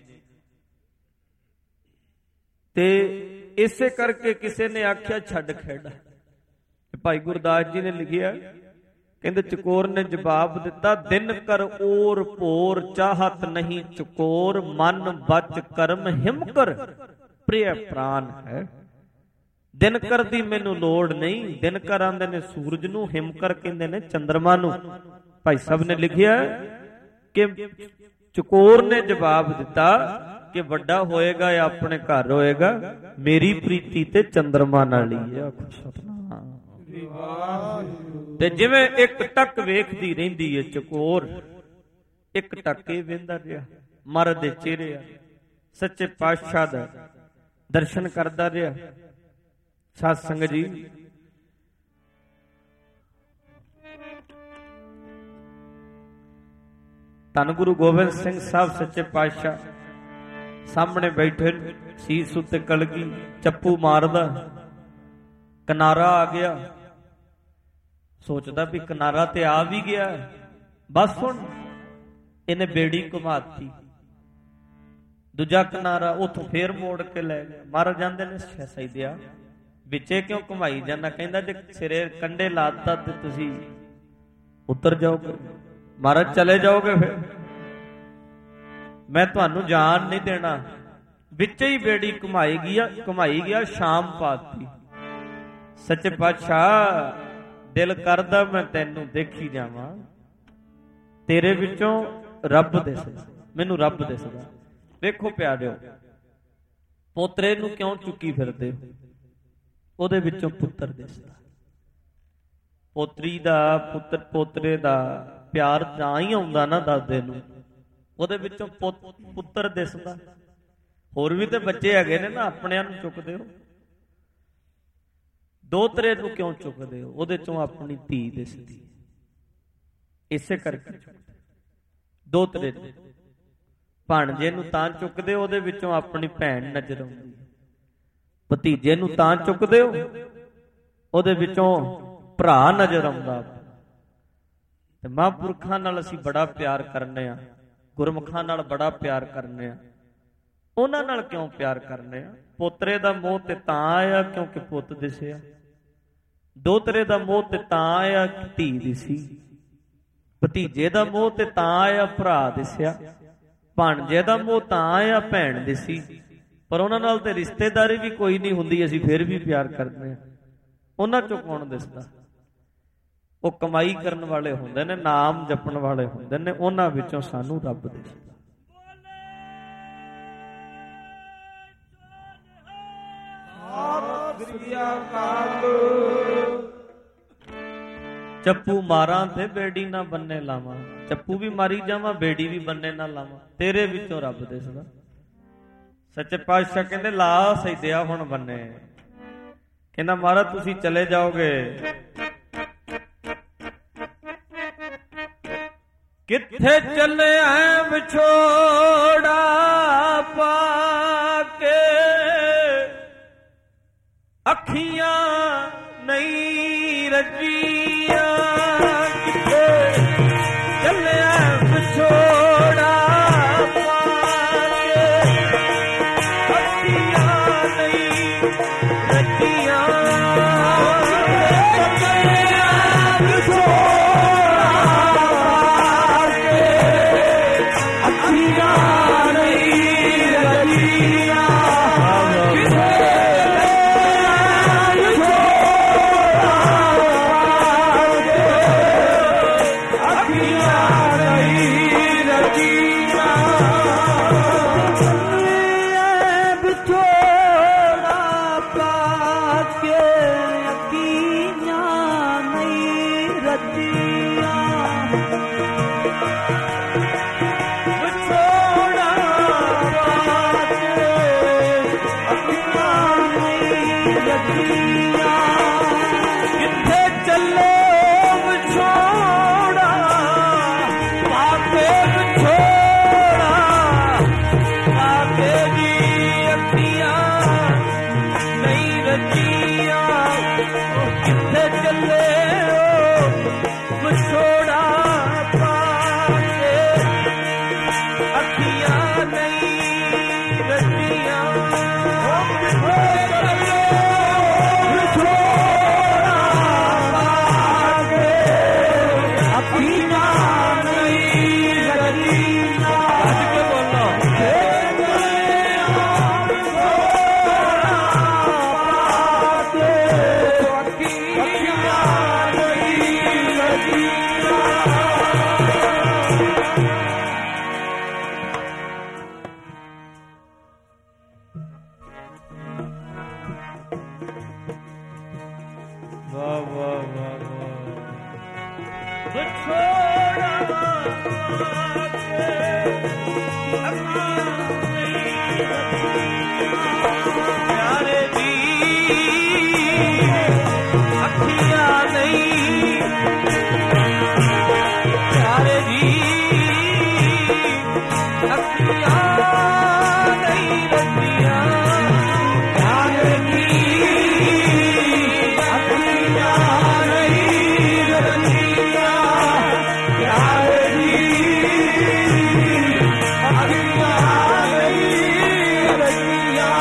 ਤੇ ਇਸੇ ਕਰਕੇ ਕਿਸੇ ਨੇ ਆਖਿਆ ਛੱਡ ਖੇੜਾ। ਭਾਈ ਗੁਰਦਾਸ ਜੀ ਨੇ ਲਿਖਿਆ, ਕਹਿੰਦੇ ਚਕੋਰ ਨੇ ਜਵਾਬ ਦਿੱਤਾ, ਦਿਨ ਕਰ ਔਰ ਭੋਰ ਚਾਹਤ ਨਹੀਂ ਚਕੋਰ, ਮਨ ਬਚ ਕਰਮ ਹਿਮਕਰ ਪ੍ਰਿਯ ਪ੍ਰਾਨ ਹੈ। ਦਿਨਕਰ ਦੀ ਮੈਨੂੰ ਲੋੜ ਨਹੀਂ। ਦਿਨਕਰ ਆਂਦੇ ਨੇ ਸੂਰਜ ਨੂੰ, ਹਿਮਕਰ ਕਹਿੰਦੇ ਨੇ ਚੰਦਰਮਾ ਨੂੰ। ਭਾਈ ਸਾਹਿਬ ਨੇ ਲਿਖਿਆ ਕਿ ਚਕੋਰ ਨੇ ਜਵਾਬ ਦਿੱਤਾ ਕਿ ਵੱਡਾ ਹੋਏਗਾ ਜਾਂ ਆਪਣੇ ਘਰ ਹੋਏਗਾ, ਮੇਰੀ ਪ੍ਰੀਤੀ ਤੇ ਚੰਦਰਮਾ ਨਾਲ ਹੀ ਹੈ। ਆਖੋ ਸਤਿਨਾਮ। ਤੇ ਜਿਵੇਂ ਇੱਕ ਟੱਕ ਵੇਖਦੀ ਰਹਿੰਦੀ ਏ ਚਕੋਰ, ਇੱਕ ਟੱਕੇ ਵੇਂਦਾ ਰਿਹਾ ਮਹਾਰਾਜ ਦੇ ਚਿਹਰੇ ਆ, ਸੱਚੇ ਪਾਤਸ਼ਾਹ ਦਾ ਦਰਸ਼ਨ ਕਰਦਾ ਰਿਹਾ। ਸਾਧ ਸੰਗਤ ਜੀ, ਧੰਨ ਗੁਰੂ ਗੋਬਿੰਦ ਸਿੰਘ ਸਾਹਿਬ ਸੱਚੇ ਪਾਤਸ਼ਾਹ ਸਾਹਮਣੇ ਬੈਠੇ, ਸੀਸ ਉੱਤੇ ਕਲਗੀ, ਚੱਪੂ ਮਾਰਦਾ, ਕਿਨਾਰਾ ਆ ਗਿਆ। ਸੋਚਦਾ ਵੀ ਕਿਨਾਰਾ ਤੇ ਆ ਵੀ ਗਿਆ, ਬਸ ਹੁਣ ਇਹਨੇ ਬੇੜੀ ਘੁਮਾਤੀ। ਦੂਜਾ ਕਿਨਾਰਾ ਉੱਥੋਂ ਫੇਰ ਮੋੜ ਕੇ ਲੈ ਗਿਆ। ਮਹਾਰਾਜ ਜਾਂਦੇ ਨੇ ਸੈਦਿਆ ਵਿੱਚੇ ਕਿਉਂ ਘੁਮਾਈ ਜਾਂਦਾ? ਕਹਿੰਦਾ ਜੇ ਸਿਰੇ ਕੰਡੇ ਲਾਤਾ ਤੇ ਤੁਸੀਂ ਉਤਰ ਜਾਓਗੇ, ਮਹਾਰਾਜ ਚਲੇ ਜਾਓਗੇ, ਫਿਰ ਮੈਂ ਤੁਹਾਨੂੰ ਜਾਣ ਨਹੀਂ ਦੇਣਾ। ਵਿੱਚ ਹੀ ਬੇੜੀ ਘੁਮਾਈ ਗਿਆ ਘੁਮਾਈ ਗਿਆ ਸ਼ਾਮ ਪਾਤੀ। ਸੱਚੇ ਪਾਤਸ਼ਾਹ ਦਿਲ ਕਰਦਾ ਮੈਂ ਤੈਨੂੰ ਦੇਖੀ ਜਾਵਾਂ, ਤੇਰੇ ਵਿੱਚੋਂ ਰੱਬ ਦਿਸਦਾ, ਮੈਨੂੰ ਰੱਬ ਦਿਸਦਾ। ਵੇਖੋ ਪਿਆਰਿਓ, ਪੋਤਰੇ ਨੂੰ ਕਿਉਂ ਚੁੱਕੀ ਫਿਰਦੇ ਹੋ? ਉਹਦੇ ਵਿੱਚੋਂ ਪੁੱਤਰ ਦਿਸਦਾ। ਪੋਤਰੀ ਦਾ ਪੁੱਤਰ ਪੋਤਰੇ ਦਾ ਪਿਆਰ ਤਾਂ ਹੀ ਆਉਂਦਾ ਨਾ ਦਾਦੇ ਨੂੰ, ਉਹਦੇ ਵਿੱਚੋਂ ਪੁੱਤਰ ਦਿਸਦਾ। ਹੋਰ ਵੀ ਤੇ ਬੱਚੇ ਹੈਗੇ ਨੇ ਨਾ, ਆਪਣਿਆਂ ਨੂੰ ਚੁੱਕਦੇ ਹੋ, ਦੋਤਰੇ ਨੂੰ ਕਿਉਂ ਚੁੱਕਦੇ ਹੋ? ਉਹਦੇ ਚੋਂ ਆਪਣੀ ਧੀ ਦਿਸਦੀ, ਇਸੇ ਕਰਕੇ ਦੋਤਰੇ ਨੂੰ। ਭਾਣਜੇ ਨੂੰ ਤਾਂ ਚੁੱਕਦੇ ਹੋ, ਉਹਦੇ ਵਿੱਚੋਂ ਆਪਣੀ ਭੈਣ ਨਜ਼ਰ ਆਉਂਦੀ। ਭਤੀਜੇ ਨੂੰ ਤਾਂ ਚੁੱਕਦੇ ਹੋ, ਉਹਦੇ ਵਿੱਚੋਂ ਭਰਾ ਨਜ਼ਰ ਆਉਂਦਾ। ਤੇ ਮਹਾਂਪੁਰਖਾਂ ਨਾਲ ਅਸੀਂ ਬੜਾ ਪਿਆਰ ਕਰਨੇ ਆ, ਗੁਰਮੁਖਾਂ ਨਾਲ ਬੜਾ ਪਿਆਰ ਕਰਨੇ ਆ। ਉਹਨਾਂ ਨਾਲ ਕਿਉਂ ਪਿਆਰ ਕਰਨੇ ਆ? ਪੋਤਰੇ ਦਾ ਮੋਹ ਤੇ ਤਾਂ ਆਇਆ ਕਿਉਂਕਿ ਪੁੱਤ ਦਿਸਿਆ, ਦੋਤਰੇ ਦਾ ਮੋਹ ਤੇ ਤਾਂ ਆਇਆ ਕਿ ਧੀ ਦਿਸੀ, ਭਤੀਜੇ ਦਾ ਮੋਹ ਤੇ ਤਾਂ ਆਇਆ ਭਰਾ ਦਿਸਿਆ, ਭਾਣਜੇ ਦਾ ਮੋਹ ਤਾਂ ਆਇਆ ਭੈਣ ਦਿਸੀ। ਪਰ ਉਹਨਾਂ ਨਾਲ ਤੇ ਰਿਸ਼ਤੇਦਾਰੀ ਵੀ ਕੋਈ ਨਹੀਂ ਹੁੰਦੀ, ਅਸੀਂ ਫਿਰ ਵੀ ਪਿਆਰ ਕਰਦੇ ਆ। ਉਹਨਾਂ ਚੋਂ ਕੌਣ ਦਿਸਦਾ? ਉਹ ਕਮਾਈ ਕਰਨ ਵਾਲੇ ਹੁੰਦੇ ਨੇ, ਨਾਮ ਜਪਣ ਵਾਲੇ ਹੁੰਦੇ ਨੇ, ਉਹਨਾਂ ਵਿੱਚੋਂ ਸਾਨੂੰ ਰੱਬ ਦਿਸਦਾ। ਚੱਪੂ ਮਾਰਾਂ ਤੇ ਬੇੜੀ ਨਾ ਬੰਨੇ ਲਾਵਾਂ, ਚੱਪੂ ਵੀ ਮਾਰੀ ਜਾਵਾਂ, ਬੇੜੀ ਵੀ ਬੰਨੇ ਨਾ ਲਾਵਾਂ, ਤੇਰੇ ਵਿੱਚੋਂ ਰੱਬ ਦਿਸਦਾ। ਸੱਚੇ ਪਾਤਸ਼ਾਹ ਕਹਿੰਦੇ ਲਾ ਸੈਦਿਆ ਹੁਣ ਬੰਨੇ। ਕਹਿੰਦਾ ਮਹਾਰਾਜ ਤੁਸੀਂ ਚਲੇ ਜਾਓਗੇ, ਕਿੱਥੇ ਚੱਲਿਆ ਵਿਛੋੜਾ ਪਾ ਕੇ, ਅੱਖੀਆਂ ਨਹੀਂ ਰੱਜੀਆਂ, ਕਿੱਥੇ ਚੱਲਿਆ ਵਿਛੋੜਾ ਪਾ ਕੇ, ਅੱਖੀਆਂ ਨਹੀਂ ਰੱਜੀਆਂ, ਚੱਲਿਆ ਵਿਛੋੜਾ ਪਾ ਕੇ, ਅੱਖੀਆਂ ਨਹੀਂ ਰੱਜੀਆਂ, ਵਾਹ ਵਾਹ ਵਿਛੋੜਾ ਪਿਆਰੇ ਦੀ ਅੱਖੀਆਂ ਨਹੀਂ, ਪਿਆਰੇ ਦੀ ਅੱਖੀਆਂ ਨਹੀਂ ਰੱਖੀਆਂ, ਪਿਆਰੇ ਦੀ ਅੱਖੀਆਂ ਨਹੀਂ ਰੱਖੀਆਂ, ਪਿਆਰੇ ਦੀ ਅੱਖੀਆਂ ਨਹੀਂ ਰੱਖੀਆਂ।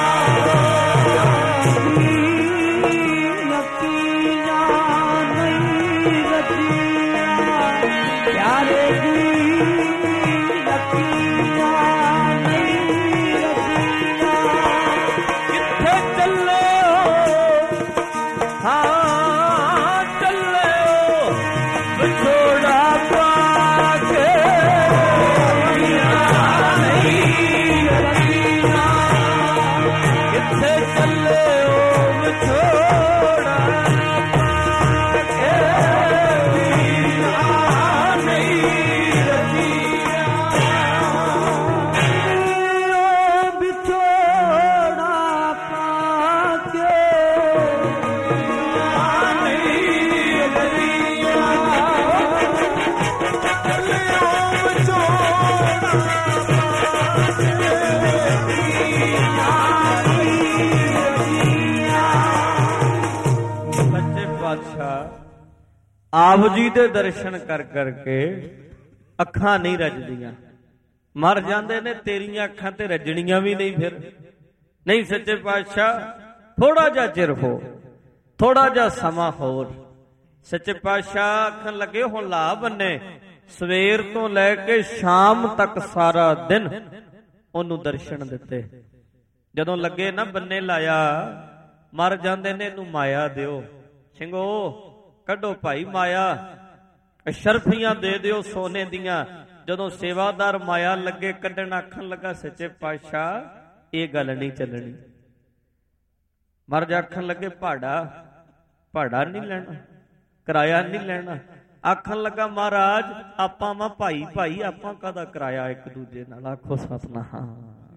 ਆਪ ਜੀ ਦੇ ਦਰਸ਼ਨ ਕਰ ਕਰਕੇ ਅੱਖਾਂ ਨਹੀਂ ਰੱਜਦੀਆਂ, ਮਰ ਜਾਂਦੇ ਨੇ। ਤੇਰੀਆਂ ਅੱਖਾਂ ਤੇ ਰੱਜਣੀਆਂ ਵੀ ਨਹੀਂ ਫਿਰ। ਨਹੀਂ ਸੱਚੇ ਪਾਤਸ਼ਾਹ ਥੋੜਾ ਜਿਹਾ ਚਿਰ ਹੋ, ਥੋੜਾ ਜਿਹਾ ਸਮਾਂ ਹੋਰ। ਸੱਚੇ ਪਾਤਸ਼ਾਹ ਆਖਣ ਲੱਗੇ ਹੁਣ ਲਾ ਬੰਨੇ, ਸਵੇਰ ਤੋਂ ਲੈ ਕੇ ਸ਼ਾਮ ਤੱਕ ਸਾਰਾ ਦਿਨ ਉਹਨੂੰ ਦਰਸ਼ਨ ਦਿੱਤੇ। ਜਦੋਂ ਲੱਗੇ ਨਾ ਬੰਨੇ ਲਾਇਆ, ਮਰ ਜਾਂਦੇ ਨੇ ਇਹਨੂੰ ਮਾਇਆ ਦਿਓ, ਸਿੰਘੋ ਕੱਢੋ ਭਾਈ ਮਾਇਆ, ਅਸ਼ਰਫੀਆਂ ਦੇ ਦਿਓ ਸੋਨੇ ਦੀਆਂ। ਜਦੋਂ ਸੇਵਾਦਾਰ ਮਾਇਆ ਲੱਗੇ ਕੱਢਣ, ਆਖਣ ਲੱਗਾ ਸੱਚੇ ਪਾਤਸ਼ਾਹ ਇਹ ਗੱਲ ਨਹੀਂ ਚੱਲਣੀ। ਮਰ ਜਾ ਆਖਣ ਲੱਗੇ ਭਾੜਾ, ਭਾੜਾ ਨਹੀਂ ਲੈਣਾ, ਕਿਰਾਇਆ ਨਹੀਂ ਲੈਣਾ। ਆਖਣ ਲੱਗਾ ਮਹਾਰਾਜ ਆਪਾਂ ਵਾ ਭਾਈ ਭਾਈ, ਆਪਾਂ ਕਾਹਦਾ ਕਿਰਾਇਆ ਇੱਕ ਦੂਜੇ ਨਾਲ। ਆਖੋ ਸਤਿਨਾਮ।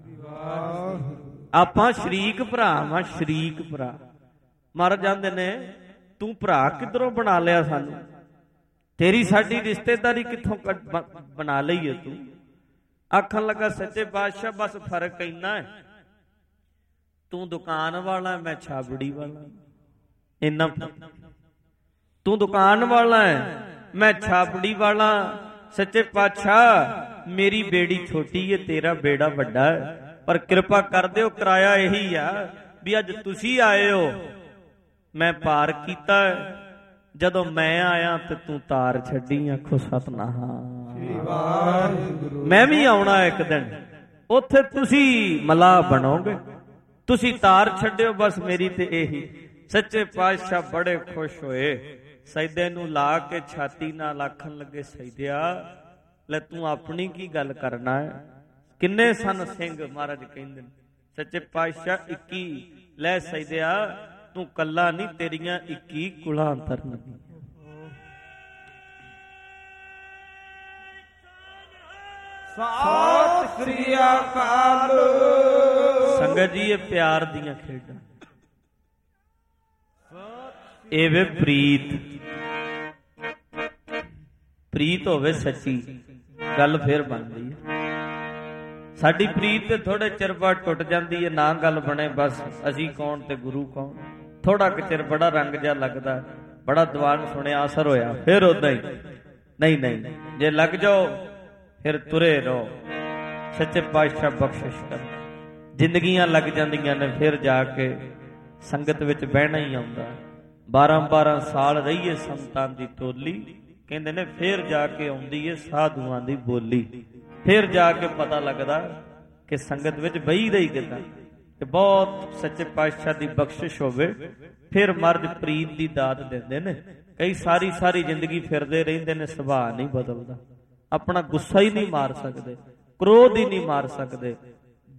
ਆਪਾਂ ਸ਼ਰੀਕ ਭਰਾ ਵਾਂ, ਸ਼ਰੀਕ ਭਰਾ। ਮਰ ਜਾਂਦੇ ਨੇ, ਤੂੰ ਭਰਾ ਕਿੱਧਰੋਂ ਬਣਾ ਲਿਆ ਸਾਨੂੰ, ਤੇਰੀ ਸਾਡੀ ਰਿਸ਼ਤੇਦਾਰੀ ਕਿੱਥੋਂ ਬਣਾ ਲਈ ਹੈ ਤੂੰ। ਆਖਣ ਲੱਗਾ ਸੱਚੇ ਪਾਤਸ਼ਾਹ ਬਸ ਫਰਕ ਇੰਨਾ ਹੈ, ਤੂੰ ਦੁਕਾਨ ਵਾਲਾ ਮੈਂ ਛਾਬੜੀ ਵਾਲਾ। ਇੰਨਾ ਤੂੰ ਦੁਕਾਨ ਵਾਲਾ ਹੈ ਮੈਂ ਛਾਬੜੀ ਵਾਲਾ। ਸੱਚੇ ਪਾਤਸ਼ਾਹ ਮੇਰੀ ਬੇੜੀ ਛੋਟੀ ਹੈ, ਤੇਰਾ ਬੇੜਾ ਵੱਡਾ ਹੈ, ਪਰ ਕਿਰਪਾ ਕਰ ਦਿਓ ਕਿਰਾਇਆ ਇਹੀ ਆ ਵੀ ਅੱਜ ਤੁਸੀਂ ਆਏ ਹੋ, ਮੈਂ ਪਾਰ ਕੀਤਾ, ਜਦੋਂ ਮੈਂ ਆਇਆ ਤੇ ਤੂੰ ਤਾਰ ਛੱਡੀ। ਆਖੋ ਸਤਿਨਾਮ। ਮੈਂ ਵੀ ਆਉਣਾ ਇੱਕ ਦਿਨ, ਉੱਥੇ ਤੁਸੀਂ ਮਲਾਹ ਬਣੋਗੇ, ਤੁਸੀਂ ਤਾਰ ਛੱਡਿਓ ਬਸ ਮੇਰੀ ਤੇ ਇਹੀ। ਸੱਚੇ ਪਾਤਸ਼ਾਹ ਬੜੇ ਖੁਸ਼ ਹੋਏ, ਸੈਦੇ ਨੂੰ ਲਾ ਕੇ ਛਾਤੀ ਨਾਲ ਆਖਣ ਲੱਗੇ ਸੈਦਿਆ ਲੈ ਤੂੰ ਆਪਣੀ ਕੀ ਗੱਲ ਕਰਨਾ ਹੈ, ਕਿੰਨੇ ਸਨ ਸਿੰਘ। ਮਹਾਰਾਜ ਕਹਿੰਦੇ ਨੇ ਸੱਚੇ ਪਾਤਸ਼ਾਹ ਇੱਕੀ। ਲੈ ਸੈਦਿਆ ਤੂੰ ਕੱਲਾ ਨਹੀਂ, ਤੇਰੀਆਂ ਇੱਕੀ ਕੁਲਾਂ ਤਰਨਗੀਆਂ। ਸਤਿ ਸ੍ਰੀ ਅਕਾਲ। ਸੰਗਤ ਜੀ ਇਹ ਪਿਆਰ ਦੀਆਂ ਖੇਡਾਂ, ਇਹ ਵੇ ਪ੍ਰੀਤ। ਪ੍ਰੀਤ ਹੋਵੇ ਸੱਚੀ, ਗੱਲ ਫੇਰ ਬਣਦੀ ਹੈ। ਸਾਡੀ ਪ੍ਰੀਤ ਤੇ ਥੋੜੇ ਚਿਰ ਬਾਅਦ ਟੁੱਟ ਜਾਂਦੀ ਹੈ, ਨਾ ਗੱਲ ਬਣੇ ਬਸ ਅਸੀਂ ਕੌਣ ਤੇ ਗੁਰੂ ਕੌਣ। ਥੋੜਾ ਕੁ ਚਿਰ ਬੜਾ ਰੰਗ ਜਿਹਾ ਲੱਗਦਾ, ਬੜਾ ਦੀਵਾਨ ਸੁਣਿਆ, ਅਸਰ ਹੋਇਆ, ਫਿਰ ਉਦਾਂ ਹੀ। ਨਹੀਂ ਨਹੀਂ, ਜੇ ਲੱਗ ਜਾਓ ਫਿਰ ਤੁਰੇ ਰਹੋ। ਸੱਚੇ ਪਾਤਸ਼ਾਹ ਬਖਸ਼ਿਸ਼ ਕਰ। ਜ਼ਿੰਦਗੀਆਂ ਲੱਗ ਜਾਂਦੀਆਂ ਨੇ, ਫਿਰ ਜਾ ਕੇ ਸੰਗਤ ਵਿੱਚ ਬਹਿਣਾ ਹੀ ਆਉਂਦਾ। ਬਾਰਾਂ ਬਾਰਾਂ ਸਾਲ ਰਹੀਏ ਸੰਤਾਂ ਦੀ ਟੋਲੀ, ਕਹਿੰਦੇ ਨੇ ਫਿਰ ਜਾ ਕੇ ਆਉਂਦੀ ਏ ਸਾਧੂਆਂ ਦੀ ਬੋਲੀ। ਫਿਰ ਜਾ ਕੇ ਪਤਾ ਲੱਗਦਾ ਕਿ ਸੰਗਤ ਵਿੱਚ ਬਈ ਰਹੀ ਕਿੱਦਾਂ। ਕਿ ਬਹੁਤ ਸੱਚੇ ਪਾਤਸ਼ਾਹ ਦੀ ਬਖਸ਼ਿਸ਼ ਹੋਵੇ, ਫਿਰ ਮਰਦ ਪ੍ਰੀਤ ਦੀ ਦਾਤ ਦਿੰਦੇ ਨੇ। ਕਈ ਸਾਰੀ ਸਾਰੀ ਜ਼ਿੰਦਗੀ ਫਿਰਦੇ ਰਹਿੰਦੇ ਨੇ, ਸੁਭਾਅ ਨਹੀਂ ਬਦਲਦਾ, ਆਪਣਾ ਗੁੱਸਾ ਹੀ ਨਹੀਂ ਮਾਰ ਸਕਦੇ, ਕ੍ਰੋਧ ਹੀ ਨਹੀਂ ਮਾਰ ਸਕਦੇ।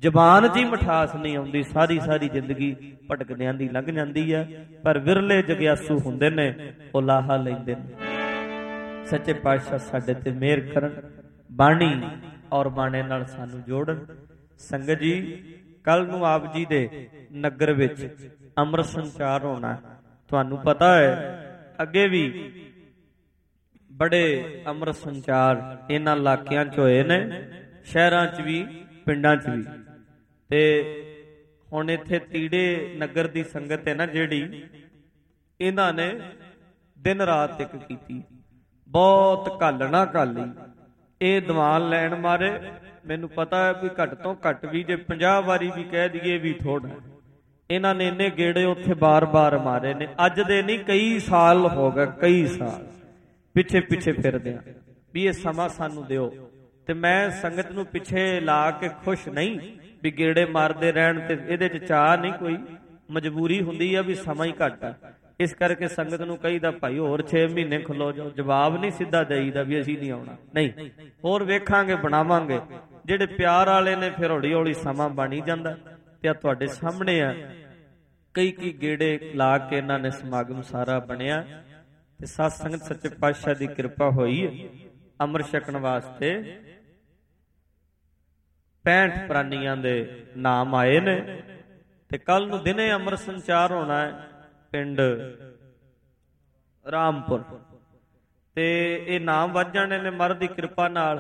ਜ਼ਬਾਨ 'ਚ ਹੀ ਮਿਠਾਸ ਨਹੀਂ ਆਉਂਦੀ, ਸਾਰੀ ਸਾਰੀ ਜ਼ਿੰਦਗੀ ਭਟਕਦਿਆਂ ਦੀ ਲੰਘ ਜਾਂਦੀ ਆ। ਪਰ ਵਿਰਲੇ ਜਗਿਆਸੂ ਹੁੰਦੇ ਨੇ, ਉਹ ਲਾਹਾ ਲੈਂਦੇ ਨੇ। ਸੱਚੇ ਪਾਤਸ਼ਾਹ ਸਾਡੇ ਤੇ ਮਿਹਰ ਕਰਨ, ਬਾਣੀ ਔਰ ਬਾਣੇ ਨਾਲ ਸਾਨੂੰ ਜੋੜਨ। ਸੰਗਤ ਜੀ, ਕੱਲ ਨੂੰ ਆਪ ਜੀ ਦੇ ਨਗਰ ਵਿੱਚ ਅੰਮ੍ਰਿਤ ਸੰਚਾਰ ਹੋਣਾ। ਤੁਹਾਨੂੰ ਪਤਾ ਹੈ ਅੱਗੇ ਵੀ ਬੜੇ ਅੰਮ੍ਰਿਤ ਸੰਚਾਰ ਇਹਨਾਂ ਇਲਾਕਿਆਂ 'ਚ ਹੋਏ ਨੇ, ਸ਼ਹਿਰਾਂ 'ਚ ਵੀ ਪਿੰਡਾਂ 'ਚ ਵੀ। ਤੇ ਹੁਣ ਇੱਥੇ ਤੀੜੇ ਨਗਰ ਦੀ ਸੰਗਤ ਹੈ ਨਾ ਜਿਹੜੀ, ਇਹਨਾਂ ਨੇ ਦਿਨ ਰਾਤ ਇੱਕ ਕੀਤੀ, ਬਹੁਤ ਘਾਲਣਾ ਘਾਲੀ। ਇਹ ਦੀਵਾਨ ਲੈਣ ਮਾਰੇ ਮੈਨੂੰ ਪਤਾ ਹੈ ਵੀ ਘੱਟ ਤੋਂ ਘੱਟ ਵੀ ਜੇ ਪੰਜਾਹ ਵਾਰੀ ਵੀ ਕਹਿ ਦਈਏ ਵੀ ਥੋੜਾ। ਇਹਨਾਂ ਨੇ ਇੰਨੇ ਗੇੜੇ ਉੱਥੇ ਬਾਰ-ਬਾਰ ਮਾਰੇ ਨੇ। ਅੱਜ ਦੇ ਨਹੀਂ, ਕਈ ਸਾਲ ਹੋ ਗਏ, ਕਈ ਸਾਲ ਪਿੱਛੇ ਪਿੱਛੇ ਫਿਰਦੇ ਆ ਵੀ ਇਹ ਸਮਾਂ ਸਾਨੂੰ ਦਿਓ। ਤੇ ਮੈਂ ਸੰਗਤ ਨੂੰ ਪਿੱਛੇ ਲਾ ਕੇ ਖੁਸ਼ ਨਹੀਂ ਵੀ ਗੇੜੇ ਮਾਰਦੇ ਰਹਿਣ, ਤੇ ਇਹਦੇ 'ਚ ਚਾਹ ਨਹੀਂ ਕੋਈ, ਮਜਬੂਰੀ ਹੁੰਦੀ ਆ ਵੀ ਸਮਾਂ ਹੀ ਘੱਟ ਆ। ਇਸ ਕਰਕੇ ਸੰਗਤ ਨੂੰ ਕਹੀਦਾ ਭਾਈ ਹੋਰ ਛੇ ਮਹੀਨੇ ਖਲੋ ਜਾਓ। ਜਵਾਬ ਨਹੀਂ ਸਿੱਧਾ ਦੇਈਦਾ ਵੀ ਅਸੀਂ ਨਹੀਂ ਆਉਣਾ, ਨਹੀਂ, ਹੋਰ ਵੇਖਾਂਗੇ, ਬਣਾਵਾਂਗੇ। ਜਿਹੜੇ ਪਿਆਰ ਵਾਲੇ ਨੇ ਫਿਰ ਹੌਲੀ ਹੌਲੀ ਸਮਾਂ ਬਣ ਹੀ ਜਾਂਦਾ। ਤੇ ਆ ਤੁਹਾਡੇ ਸਾਹਮਣੇ ਆ ਕਈ ਕਈ ਗੇੜੇ ਲਾ ਕੇ ਇਹਨਾਂ ਨੇ ਸਮਾਗਮ ਸਾਰਾ ਬਣਿਆ। ਤੇ ਸਤ ਸੰਗਤ ਸੱਚੇ ਪਾਤਸ਼ਾਹ ਦੀ ਕਿਰਪਾ ਹੋਈ ਹੈ। ਅੰਮ੍ਰਿਤ ਛਕਣ ਵਾਸਤੇ ਪੈਂਹਠ ਪ੍ਰਾਨੀਆਂ ਦੇ ਨਾਮ ਆਏ ਨੇ। ਤੇ ਕੱਲ ਨੂੰ ਦਿਨੇ ਅੰਮ੍ਰਿਤ ਸੰਚਾਰ ਹੋਣਾ ਹੈ ਪਿੰਡ ਰਾਮਪੁਰ। ਤੇ ਇਹ ਨਾਮ ਵੱਜ ਜਾਣੇ ਨੇ ਮਹਾਰਾਜ ਦੀ ਕਿਰਪਾ ਨਾਲ।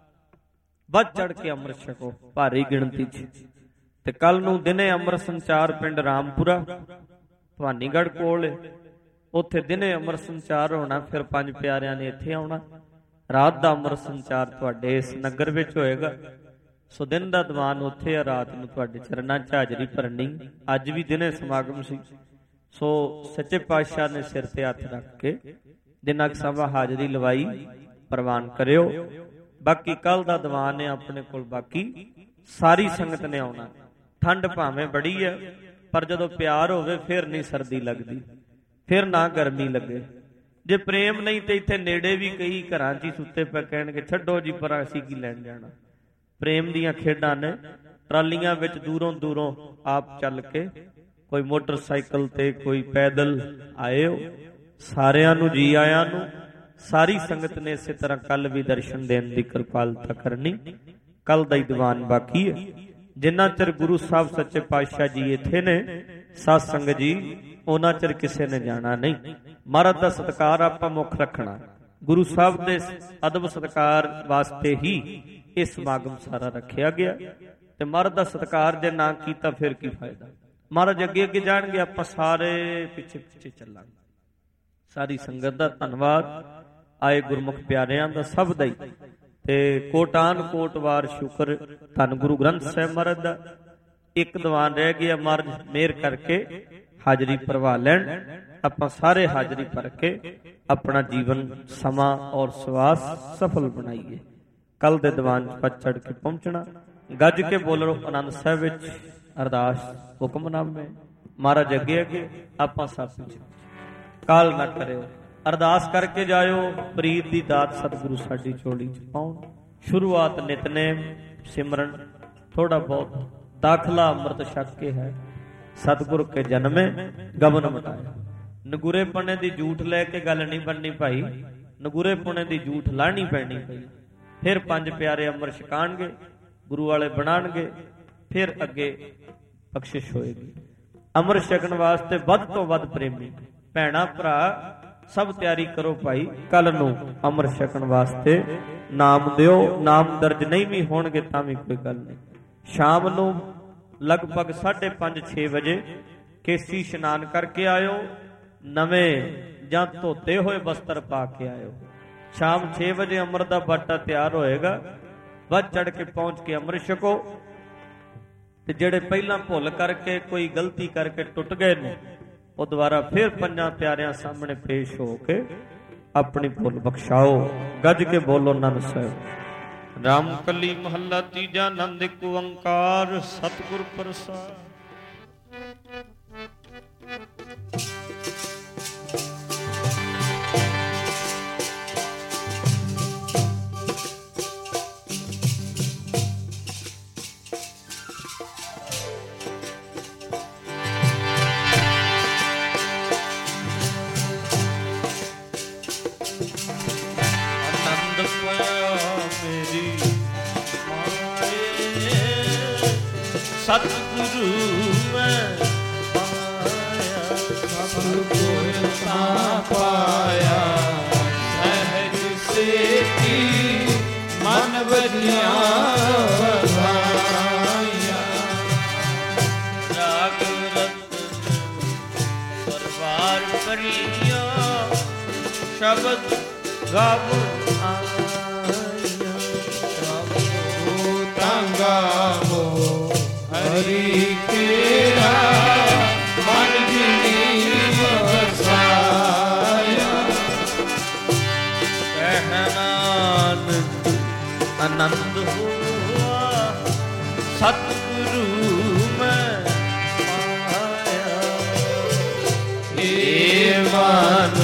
ਵੱਧ ਚੜ ਕੇ ਅੰਮ੍ਰਿਤ ਛਕੋ ਭਾਰੀ ਗਿਣਤੀ 'ਚ। ਤੇ ਕੱਲ ਨੂੰ ਦਿਨੇ ਅੰਮ੍ਰਿਤ ਸੰਚਾਰ ਪਿੰਡ ਰਾਮਪੁਰਾ ਭਵਾਨੀਗੜ੍ਹ ਕੋਲ, ਉੱਥੇ ਦਿਨੇ ਅੰਮ੍ਰਿਤ ਸੰਚਾਰ ਹੋਣਾ। ਫਿਰ ਪੰਜ ਪਿਆਰਿਆਂ ਨੇ ਇੱਥੇ ਆਉਣਾ। ਰਾਤ ਦਾ ਅੰਮ੍ਰਿਤ ਸੰਚਾਰ ਤੁਹਾਡੇ ਇਸ ਨਗਰ ਵਿੱਚ ਹੋਏਗਾ। ਸੋ ਦਿਨ ਦਾ ਦੀਵਾਨ ਉੱਥੇ ਆ, ਰਾਤ ਨੂੰ ਤੁਹਾਡੇ ਚਰਨਾਂ 'ਚ ਹਾਜ਼ਰੀ ਭਰਨੀ। ਅੱਜ ਵੀ ਦਿਨੇ ਸਮਾਗਮ ਸੀ। ਸੋ ਸੱਚੇ ਪਾਤਸ਼ਾਹ ਨੇ ਸਿਰ ਤੇ ਹੱਥ ਰੱਖ ਕੇ ਦਿਨਾਂ ਕੁ ਸਮਾਂ ਹਾਜ਼ਰੀ ਲਵਾਈ, ਪ੍ਰਵਾਨ ਕਰਿਓ। ਬਾਕੀ ਕੱਲ ਦਾ ਦੀਵਾਨ ਹੈ ਆਪਣੇ ਕੋਲ, ਬਾਕੀ ਸਾਰੀ ਸੰਗਤ ਨੇ ਆਉਣਾ। ਠੰਡ ਭਾਵੇਂ ਬੜੀ ਹੈ, ਪਰ ਜਦੋਂ ਪਿਆਰ ਹੋਵੇ ਫਿਰ ਨਹੀਂ ਸਰਦੀ ਲੱਗਦੀ, ਫਿਰ ਨਾ ਗਰਮੀ ਲੱਗੇ। ਜੇ ਪ੍ਰੇਮ ਨਹੀਂ ਤੇ ਇੱਥੇ ਨੇੜੇ ਵੀ ਕਈ ਘਰਾਂ 'ਚ ਹੀ ਸੁੱਤੇ ਪਏ ਕਹਿਣਗੇ ਛੱਡੋ ਜੀ ਪਰ ਅਸੀਂ ਕੀ ਲੈਣ ਜਾਣਾ। ਪ੍ਰੇਮ ਦੀਆਂ ਖੇਡਾਂ ਨੇ। ਟਰਾਲੀਆਂ ਵਿੱਚ ਦੂਰੋਂ ਦੂਰੋਂ ਆਪ ਚੱਲ ਕੇ, ਕੋਈ ਮੋਟਰਸਾਈਕਲ ਤੇ, ਕੋਈ ਪੈਦਲ ਆਏ ਹੋ। ਸਾਰਿਆਂ ਨੂੰ ਜੀ ਆਇਆਂ ਨੂੰ। ਸਾਰੀ ਸੰਗਤ ਨੇ ਇਸੇ ਤਰ੍ਹਾਂ ਕੱਲ ਵੀ ਦਰਸ਼ਨ ਦੇਣ ਦੀ ਕਿਰਪਾਲਤਾ ਕਰਨੀ। ਕੱਲ ਦਾ ਹੀ ਦੀਵਾਨ ਬਾਕੀ ਹੈ। ਜਿੰਨਾ ਚਿਰ ਗੁਰੂ ਸਾਹਿਬ ਸੱਚੇ ਪਾਤਸ਼ਾਹ ਜੀ ਇੱਥੇ ਨੇ, ਸਾਧ ਸੰਗਤ ਜੀ, ਉਹਨਾਂ ਚਿਰ ਕਿਸੇ ਨੇ ਜਾਣਾ ਨਹੀਂ। ਮਹਾਰਾਜ ਦਾ ਸਤਿਕਾਰ ਆਪਾਂ ਮੁੱਖ ਰੱਖਣਾ। ਗੁਰੂ ਸਾਹਿਬ ਦੇ ਅਦਬ ਸਤਿਕਾਰ ਵਾਸਤੇ ਹੀ ਇਹ ਸਮਾਗਮ ਸਾਰਾ ਰੱਖਿਆ ਗਿਆ। ਤੇ ਮਹਾਰਾਜ ਦਾ ਸਤਿਕਾਰ ਜੇ ਨਾ ਕੀਤਾ ਫਿਰ ਕੀ ਫਾਇਦਾ। ਮਹਾਰਾਜ ਅੱਗੇ ਅੱਗੇ ਜਾਣਗੇ, ਆਪਾਂ ਸਾਰੇ ਪਿੱਛੇ ਪਿੱਛੇ ਚੱਲਾਂਗੇ। ਸਾਰੀ ਸੰਗਤ ਦਾ ਧੰਨਵਾਦ, ਆਏ ਗੁਰਮੁਖ ਪਿਆਰਿਆਂ ਦਾ, ਸਭ ਦਾ ਹੀ। ਤੇ ਕੋਟਾਨ ਕੋਟ ਵਾਰ ਸ਼ੁਕਰ ਧੰਨ ਗੁਰੂ ਗ੍ਰੰਥ ਸਾਹਿਬ ਮਹਾਰਾਜ ਦਾ। ਇੱਕ ਦੀਵਾਨ ਰਹਿ ਗਿਆ, ਮਹਾਰਾਜ ਮਿਹਰ ਕਰਕੇ ਹਾਜ਼ਰੀ ਭਰਵਾ ਲੈਣ। ਆਪਾਂ ਸਾਰੇ ਹਾਜ਼ਰੀ ਭਰ ਕੇ ਆਪਣਾ ਜੀਵਨ ਸਮਾਂ ਔਰ ਸਵਾਸ ਸਫਲ ਬਣਾਈਏ। ਕੱਲ ਦੇ ਦੀਵਾਨ 'ਚ ਵੱਧ ਚੜ ਕੇ ਪਹੁੰਚਣਾ। ਗੱਜ ਕੇ ਬੋਲੋ ਆਨੰਦ ਸਾਹਿਬ ਵਿੱਚ ਅਰਦਾਸ ਹੁਕਮਨਾਮੇ। ਮਹਾਰਾਜ ਅੱਗੇ ਅੱਗੇ, ਆਪਾਂ ਸਭ ਪਿੱਛੇ। ਕਾਲ ਨਾ ਕਰਿਓ, ਅਰਦਾਸ ਕਰਕੇ ਜਾਇਓ। ਪ੍ਰੀਤ ਦੀ ਦਾਤ ਸਤਿਗੁਰੂ ਸਾਡੀ ਝੋਲੀ 'ਚ ਪਾਉਣ। ਸ਼ੁਰੂਆਤ ਨਿਤਨੇਮ ਸਿਮਰਨ, ਥੋੜਾ ਬਹੁਤ ਦਾਖਲਾ ਅੰਮ੍ਰਿਤ ਛਕ ਕੇ ਹੈ। ਸਤਿਗੁਰ ਕੇ ਜਨਮੇ ਗਮਨ ਮਟਾਇਆ। ਨਗੂਰੇ ਪੁਣੇ ਦੀ ਝੂਠ ਲੈ ਕੇ ਗੱਲ ਨਹੀਂ ਬਣਨੀ ਭਾਈ। ਨਗੂਰੇ ਪੁਣੇ ਦੀ ਝੂਠ ਲਾਣੀ ਪੈਣੀ ਪਈ। ਫਿਰ ਪੰਜ ਪਿਆਰੇ ਅੰਮ੍ਰਿਤ ਛਕਾਣਗੇ, ਗੁਰੂ ਵਾਲੇ ਬਣਾਣਗੇ, ਫਿਰ ਅੱਗੇ ਬਖਸ਼ਿਸ਼ ਹੋਏਗੀ। ਅੰਮ੍ਰਿਤ ਛਕਣ ਵਾਸਤੇ ਵੱਧ ਤੋਂ ਵੱਧ ਪ੍ਰੇਮੀ ਭੈਣਾ ਭਰਾ ਸਭ ਤਿਆਰੀ ਕਰੋ ਭਾਈ। ਕੱਲ ਨੂੰ ਅੰਮ੍ਰਿਤ ਛਕਣ ਵਾਸਤੇ ਨਾਮ ਦਿਓ। ਨਾਮ ਦਰਜ ਨਹੀਂ ਵੀ ਹੋਣਗੇ ਤਾਂ ਵੀ ਕੋਈ ਗੱਲ ਨਹੀਂ। ਸ਼ਾਮ ਨੂੰ ਲਗਭਗ ਸਾਢੇ ਪੰਜ ਛੇ ਵਜੇ ਕੇਸੀ ਇਸ਼ਨਾਨ ਕਰਕੇ ਆਇਓ। ਨਵੇਂ ਜਾਂ ਧੋਤੇ ਹੋਏ ਬਸਤਰ ਪਾ ਕੇ ਆਇਓ। ਸ਼ਾਮ ਛੇ ਵਜੇ ਅੰਮ੍ਰਿਤ ਦਾ ਬਾਟਾ ਤਿਆਰ ਹੋਏਗਾ। ਵੱਧ ਚੜ ਕੇ ਪਹੁੰਚ ਕੇ ਅੰਮ੍ਰਿਤ ਛਕੋ। ਤੇ ਜਿਹੜੇ ਪਹਿਲਾਂ ਭੁੱਲ ਕਰਕੇ, ਕੋਈ ਗਲਤੀ ਕਰਕੇ ਟੁੱਟ ਗਏ ਨੇ, ਉਹ ਦੁਬਾਰਾ ਫਿਰ ਪੰਜਾਂ ਪਿਆਰਿਆਂ ਸਾਹਮਣੇ ਪੇਸ਼ ਹੋ ਕੇ ਆਪਣੀ ਭੁੱਲ ਬਖਸ਼ਾਓ। ਗੱਜ ਕੇ ਬੋਲੋ ਆਨੰਦ ਸਾਹਿਬ। ਰਾਮ ਕਲੀ ਮਹੱਲਾ ਤੀਜਾ। ਆਨੰਦ ਇੱਕ ਓੰਕਾਰ ਸਤਿਗੁਰ ਪ੍ਰਸਾਦਿ। ਸਤਿਗੁਰੂ ਮੈਂ ਪਾਇਆ, ਸਤਿਗੁਰ ਤਾਂ ਪਾਇਆ, ਸਹਿਜ ਸੇਤੀ ਮਨ ਵਜਿਆ ਵਧਾਇਆ। ਰਾਗ ਰਤਨ ਪਰਵਾਰ ਕਰੀਆ, ਸ਼ਬਦ ਗਾਵ ਆਇਆ। ਗਾਵੋ ਹਰੀ ਕੇਰਾ, ਮਨ ਜਿਨੀ ਵਸਾਇਆ। ਕਹਿ ਨਾਨਕ ਆਨੰਦ ਹੋਆ, ਸਤਿਗੁਰੂ ਮੈਂ ਪਾਇਆ। ਏ ਮਨ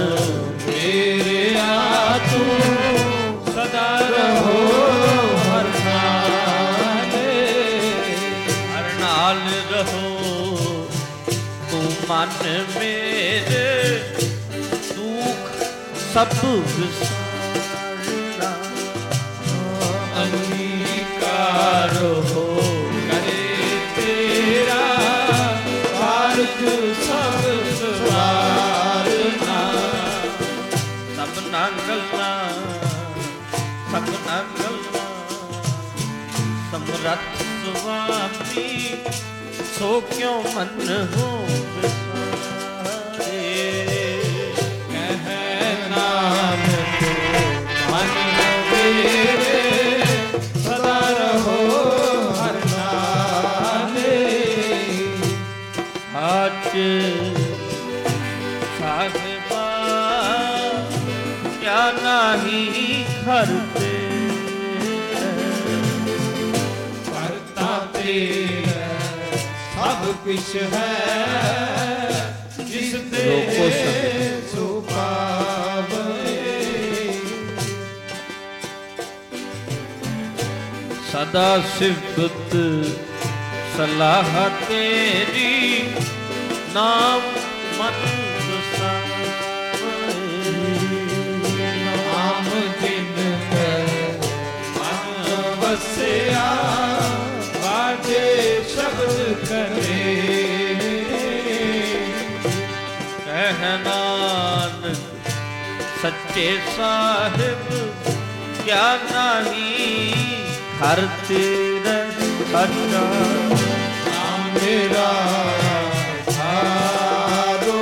ਮੇਰਿਆ ਤੂੰ ਸਦਾ ਰਹੋ ਹਰ ਨਾਲੇ, ਹਰ ਨਾਲ ਰਹੋ ਤੂੰ ਮਨ ਮੇਰੇ, ਦੁੱਖ ਸਭ ਵਿਸਾਰਨਾ। ਅੰਗੀਕਾਰ ਹੋ ਕਰੇ ਤੇਰਾ, ਕਾਰਜ ਸਭ ਸਵਾਰਨਾ। ਸਭਨਾ ਗੱਲਾਂ ਸਭਨਾ ਗੱਲਾਂ ਸਮਰੱਥ ਸੁਆਮੀ, ਸੋ ਕਿਉ ਮਨ ਹੋ ਵਿਸਾਰੇ। ਕਹਿ ਨਾਨਕ ਮਨ ਮੇਰੇ, ਸਦਾ ਰਹੋ ਹਰ ਨਾਲੇ। ਆਚ ਸਾਹਿਬਾ ਕਿਆ ਨਾਹੀ ਖਰਤੇ, ਕਰਤਾ ਤੇਰਾ ਸਭ ਕੁਛ ਹੈ, ਜਿਸ ਰੋਕੋ ਤੇ ਸਭ। ਸੋ ਪਾਵੇ। ਸਦਾ ਸਿਫਤ ਸਲਾਹ ਤੇਰੀ, ਨਾਮ ਮਨ ਵਸਾਏ। ਨਾਮ ਜਿਨ ਕੈ ਮਨ ਵਸਿਆ, ਵਾਜੇ ਸ਼ਬਦ ਕਰੇ। ਕਹਿ ਨਾਨਕ ਸੱਚੇ ਸਾਹਿਬ, ਕਿਆ ਨਾਹੀ ਹਰ ਤੇਰਾ ਸਾਚਾ। ਨਾਮ ਮੇਰਾ ਆਧਾਰੋ,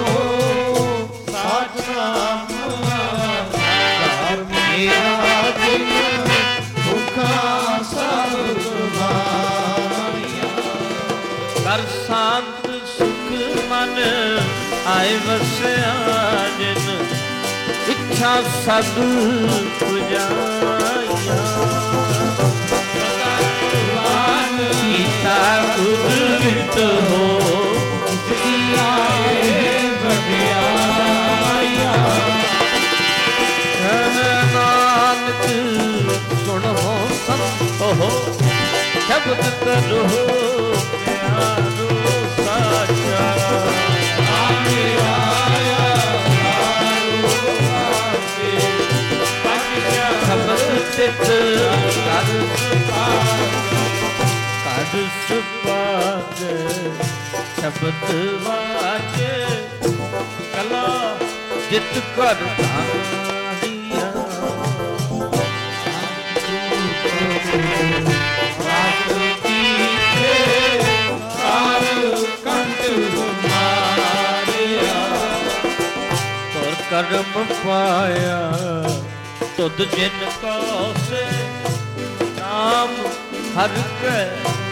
ਸਾਚ ਨਾਮ ਆਧਾਰ ਮੇਰਾ। ਜਿਨ ਭੁੱਖਾ ਸਭ ਗਵਾਇਆ, ਕਰ ਸ਼ਾਂਤ ਸੁਖ ਮਨ ਆਏ ਵਸਿਆ। ਜਿਨ ਇੱਛਾ ਸਭ ਪੁਜਾਇਆ, ਸੀਤਾ ਉਦਰਿਤ ਹੋ ਆਏ ਵਡਿਆਇਆ। ਕਹਿ ਨਾਨਕ ਸੁਣੋ ਸੰਤੋ, ਸ਼ਬਦ ਕਰੋ ਪਿਆਰੋ ਸਾਚਾ। ਆਇਆ ਸ਼ਬਦ ਚਿਤ ਕਰ ਕਰ ਸੁਭਾਗ, ਸ਼ਬਦ ਵਾਚੇ ਕਲਾ ਜਿਤ ਕਰ ਧਾਰੀਆ। ਰਾਤ ਕੀਤੇ ਸਾਰ ਕੰਟ ਮਾਰਿਆ। ਤੁਰ ਕਰਮ ਪਾਇਆ ਤੁਧ ਜਿਨ ਕੋ ਸੇ, ਨਾਮ ਹਰਿ ਕੈ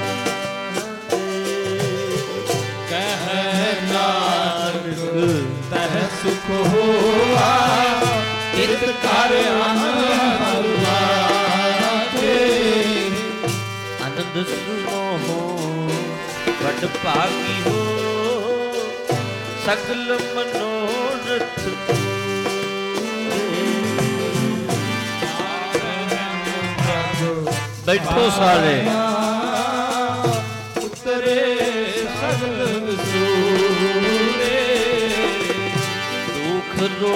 ਕਹਿ ਨਾਨਕ ਤਹ ਸੁਖ ਹੋਆ, ਇਤ ਕਰ ਆਨੰਦ ਵਾਤੇ। ਆਨੰਦ ਸੁਨੋ ਹੋ ਵੱਡ ਭਾਗੀ ਹੋ, ਸਗਲ ਮਨੋਰਥ ਬੈਠੋ ਸਾਰੇ। ਉਤਰੇ ਸਗਲ ਸੂਰੇ, ਦੁਖ ਰੋ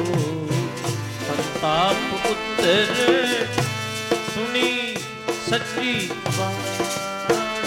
ਸੰਤਾਪ ਉਤਰੇ, ਸੁਣੀ ਸੱਚੀ ਬਾਣੀ।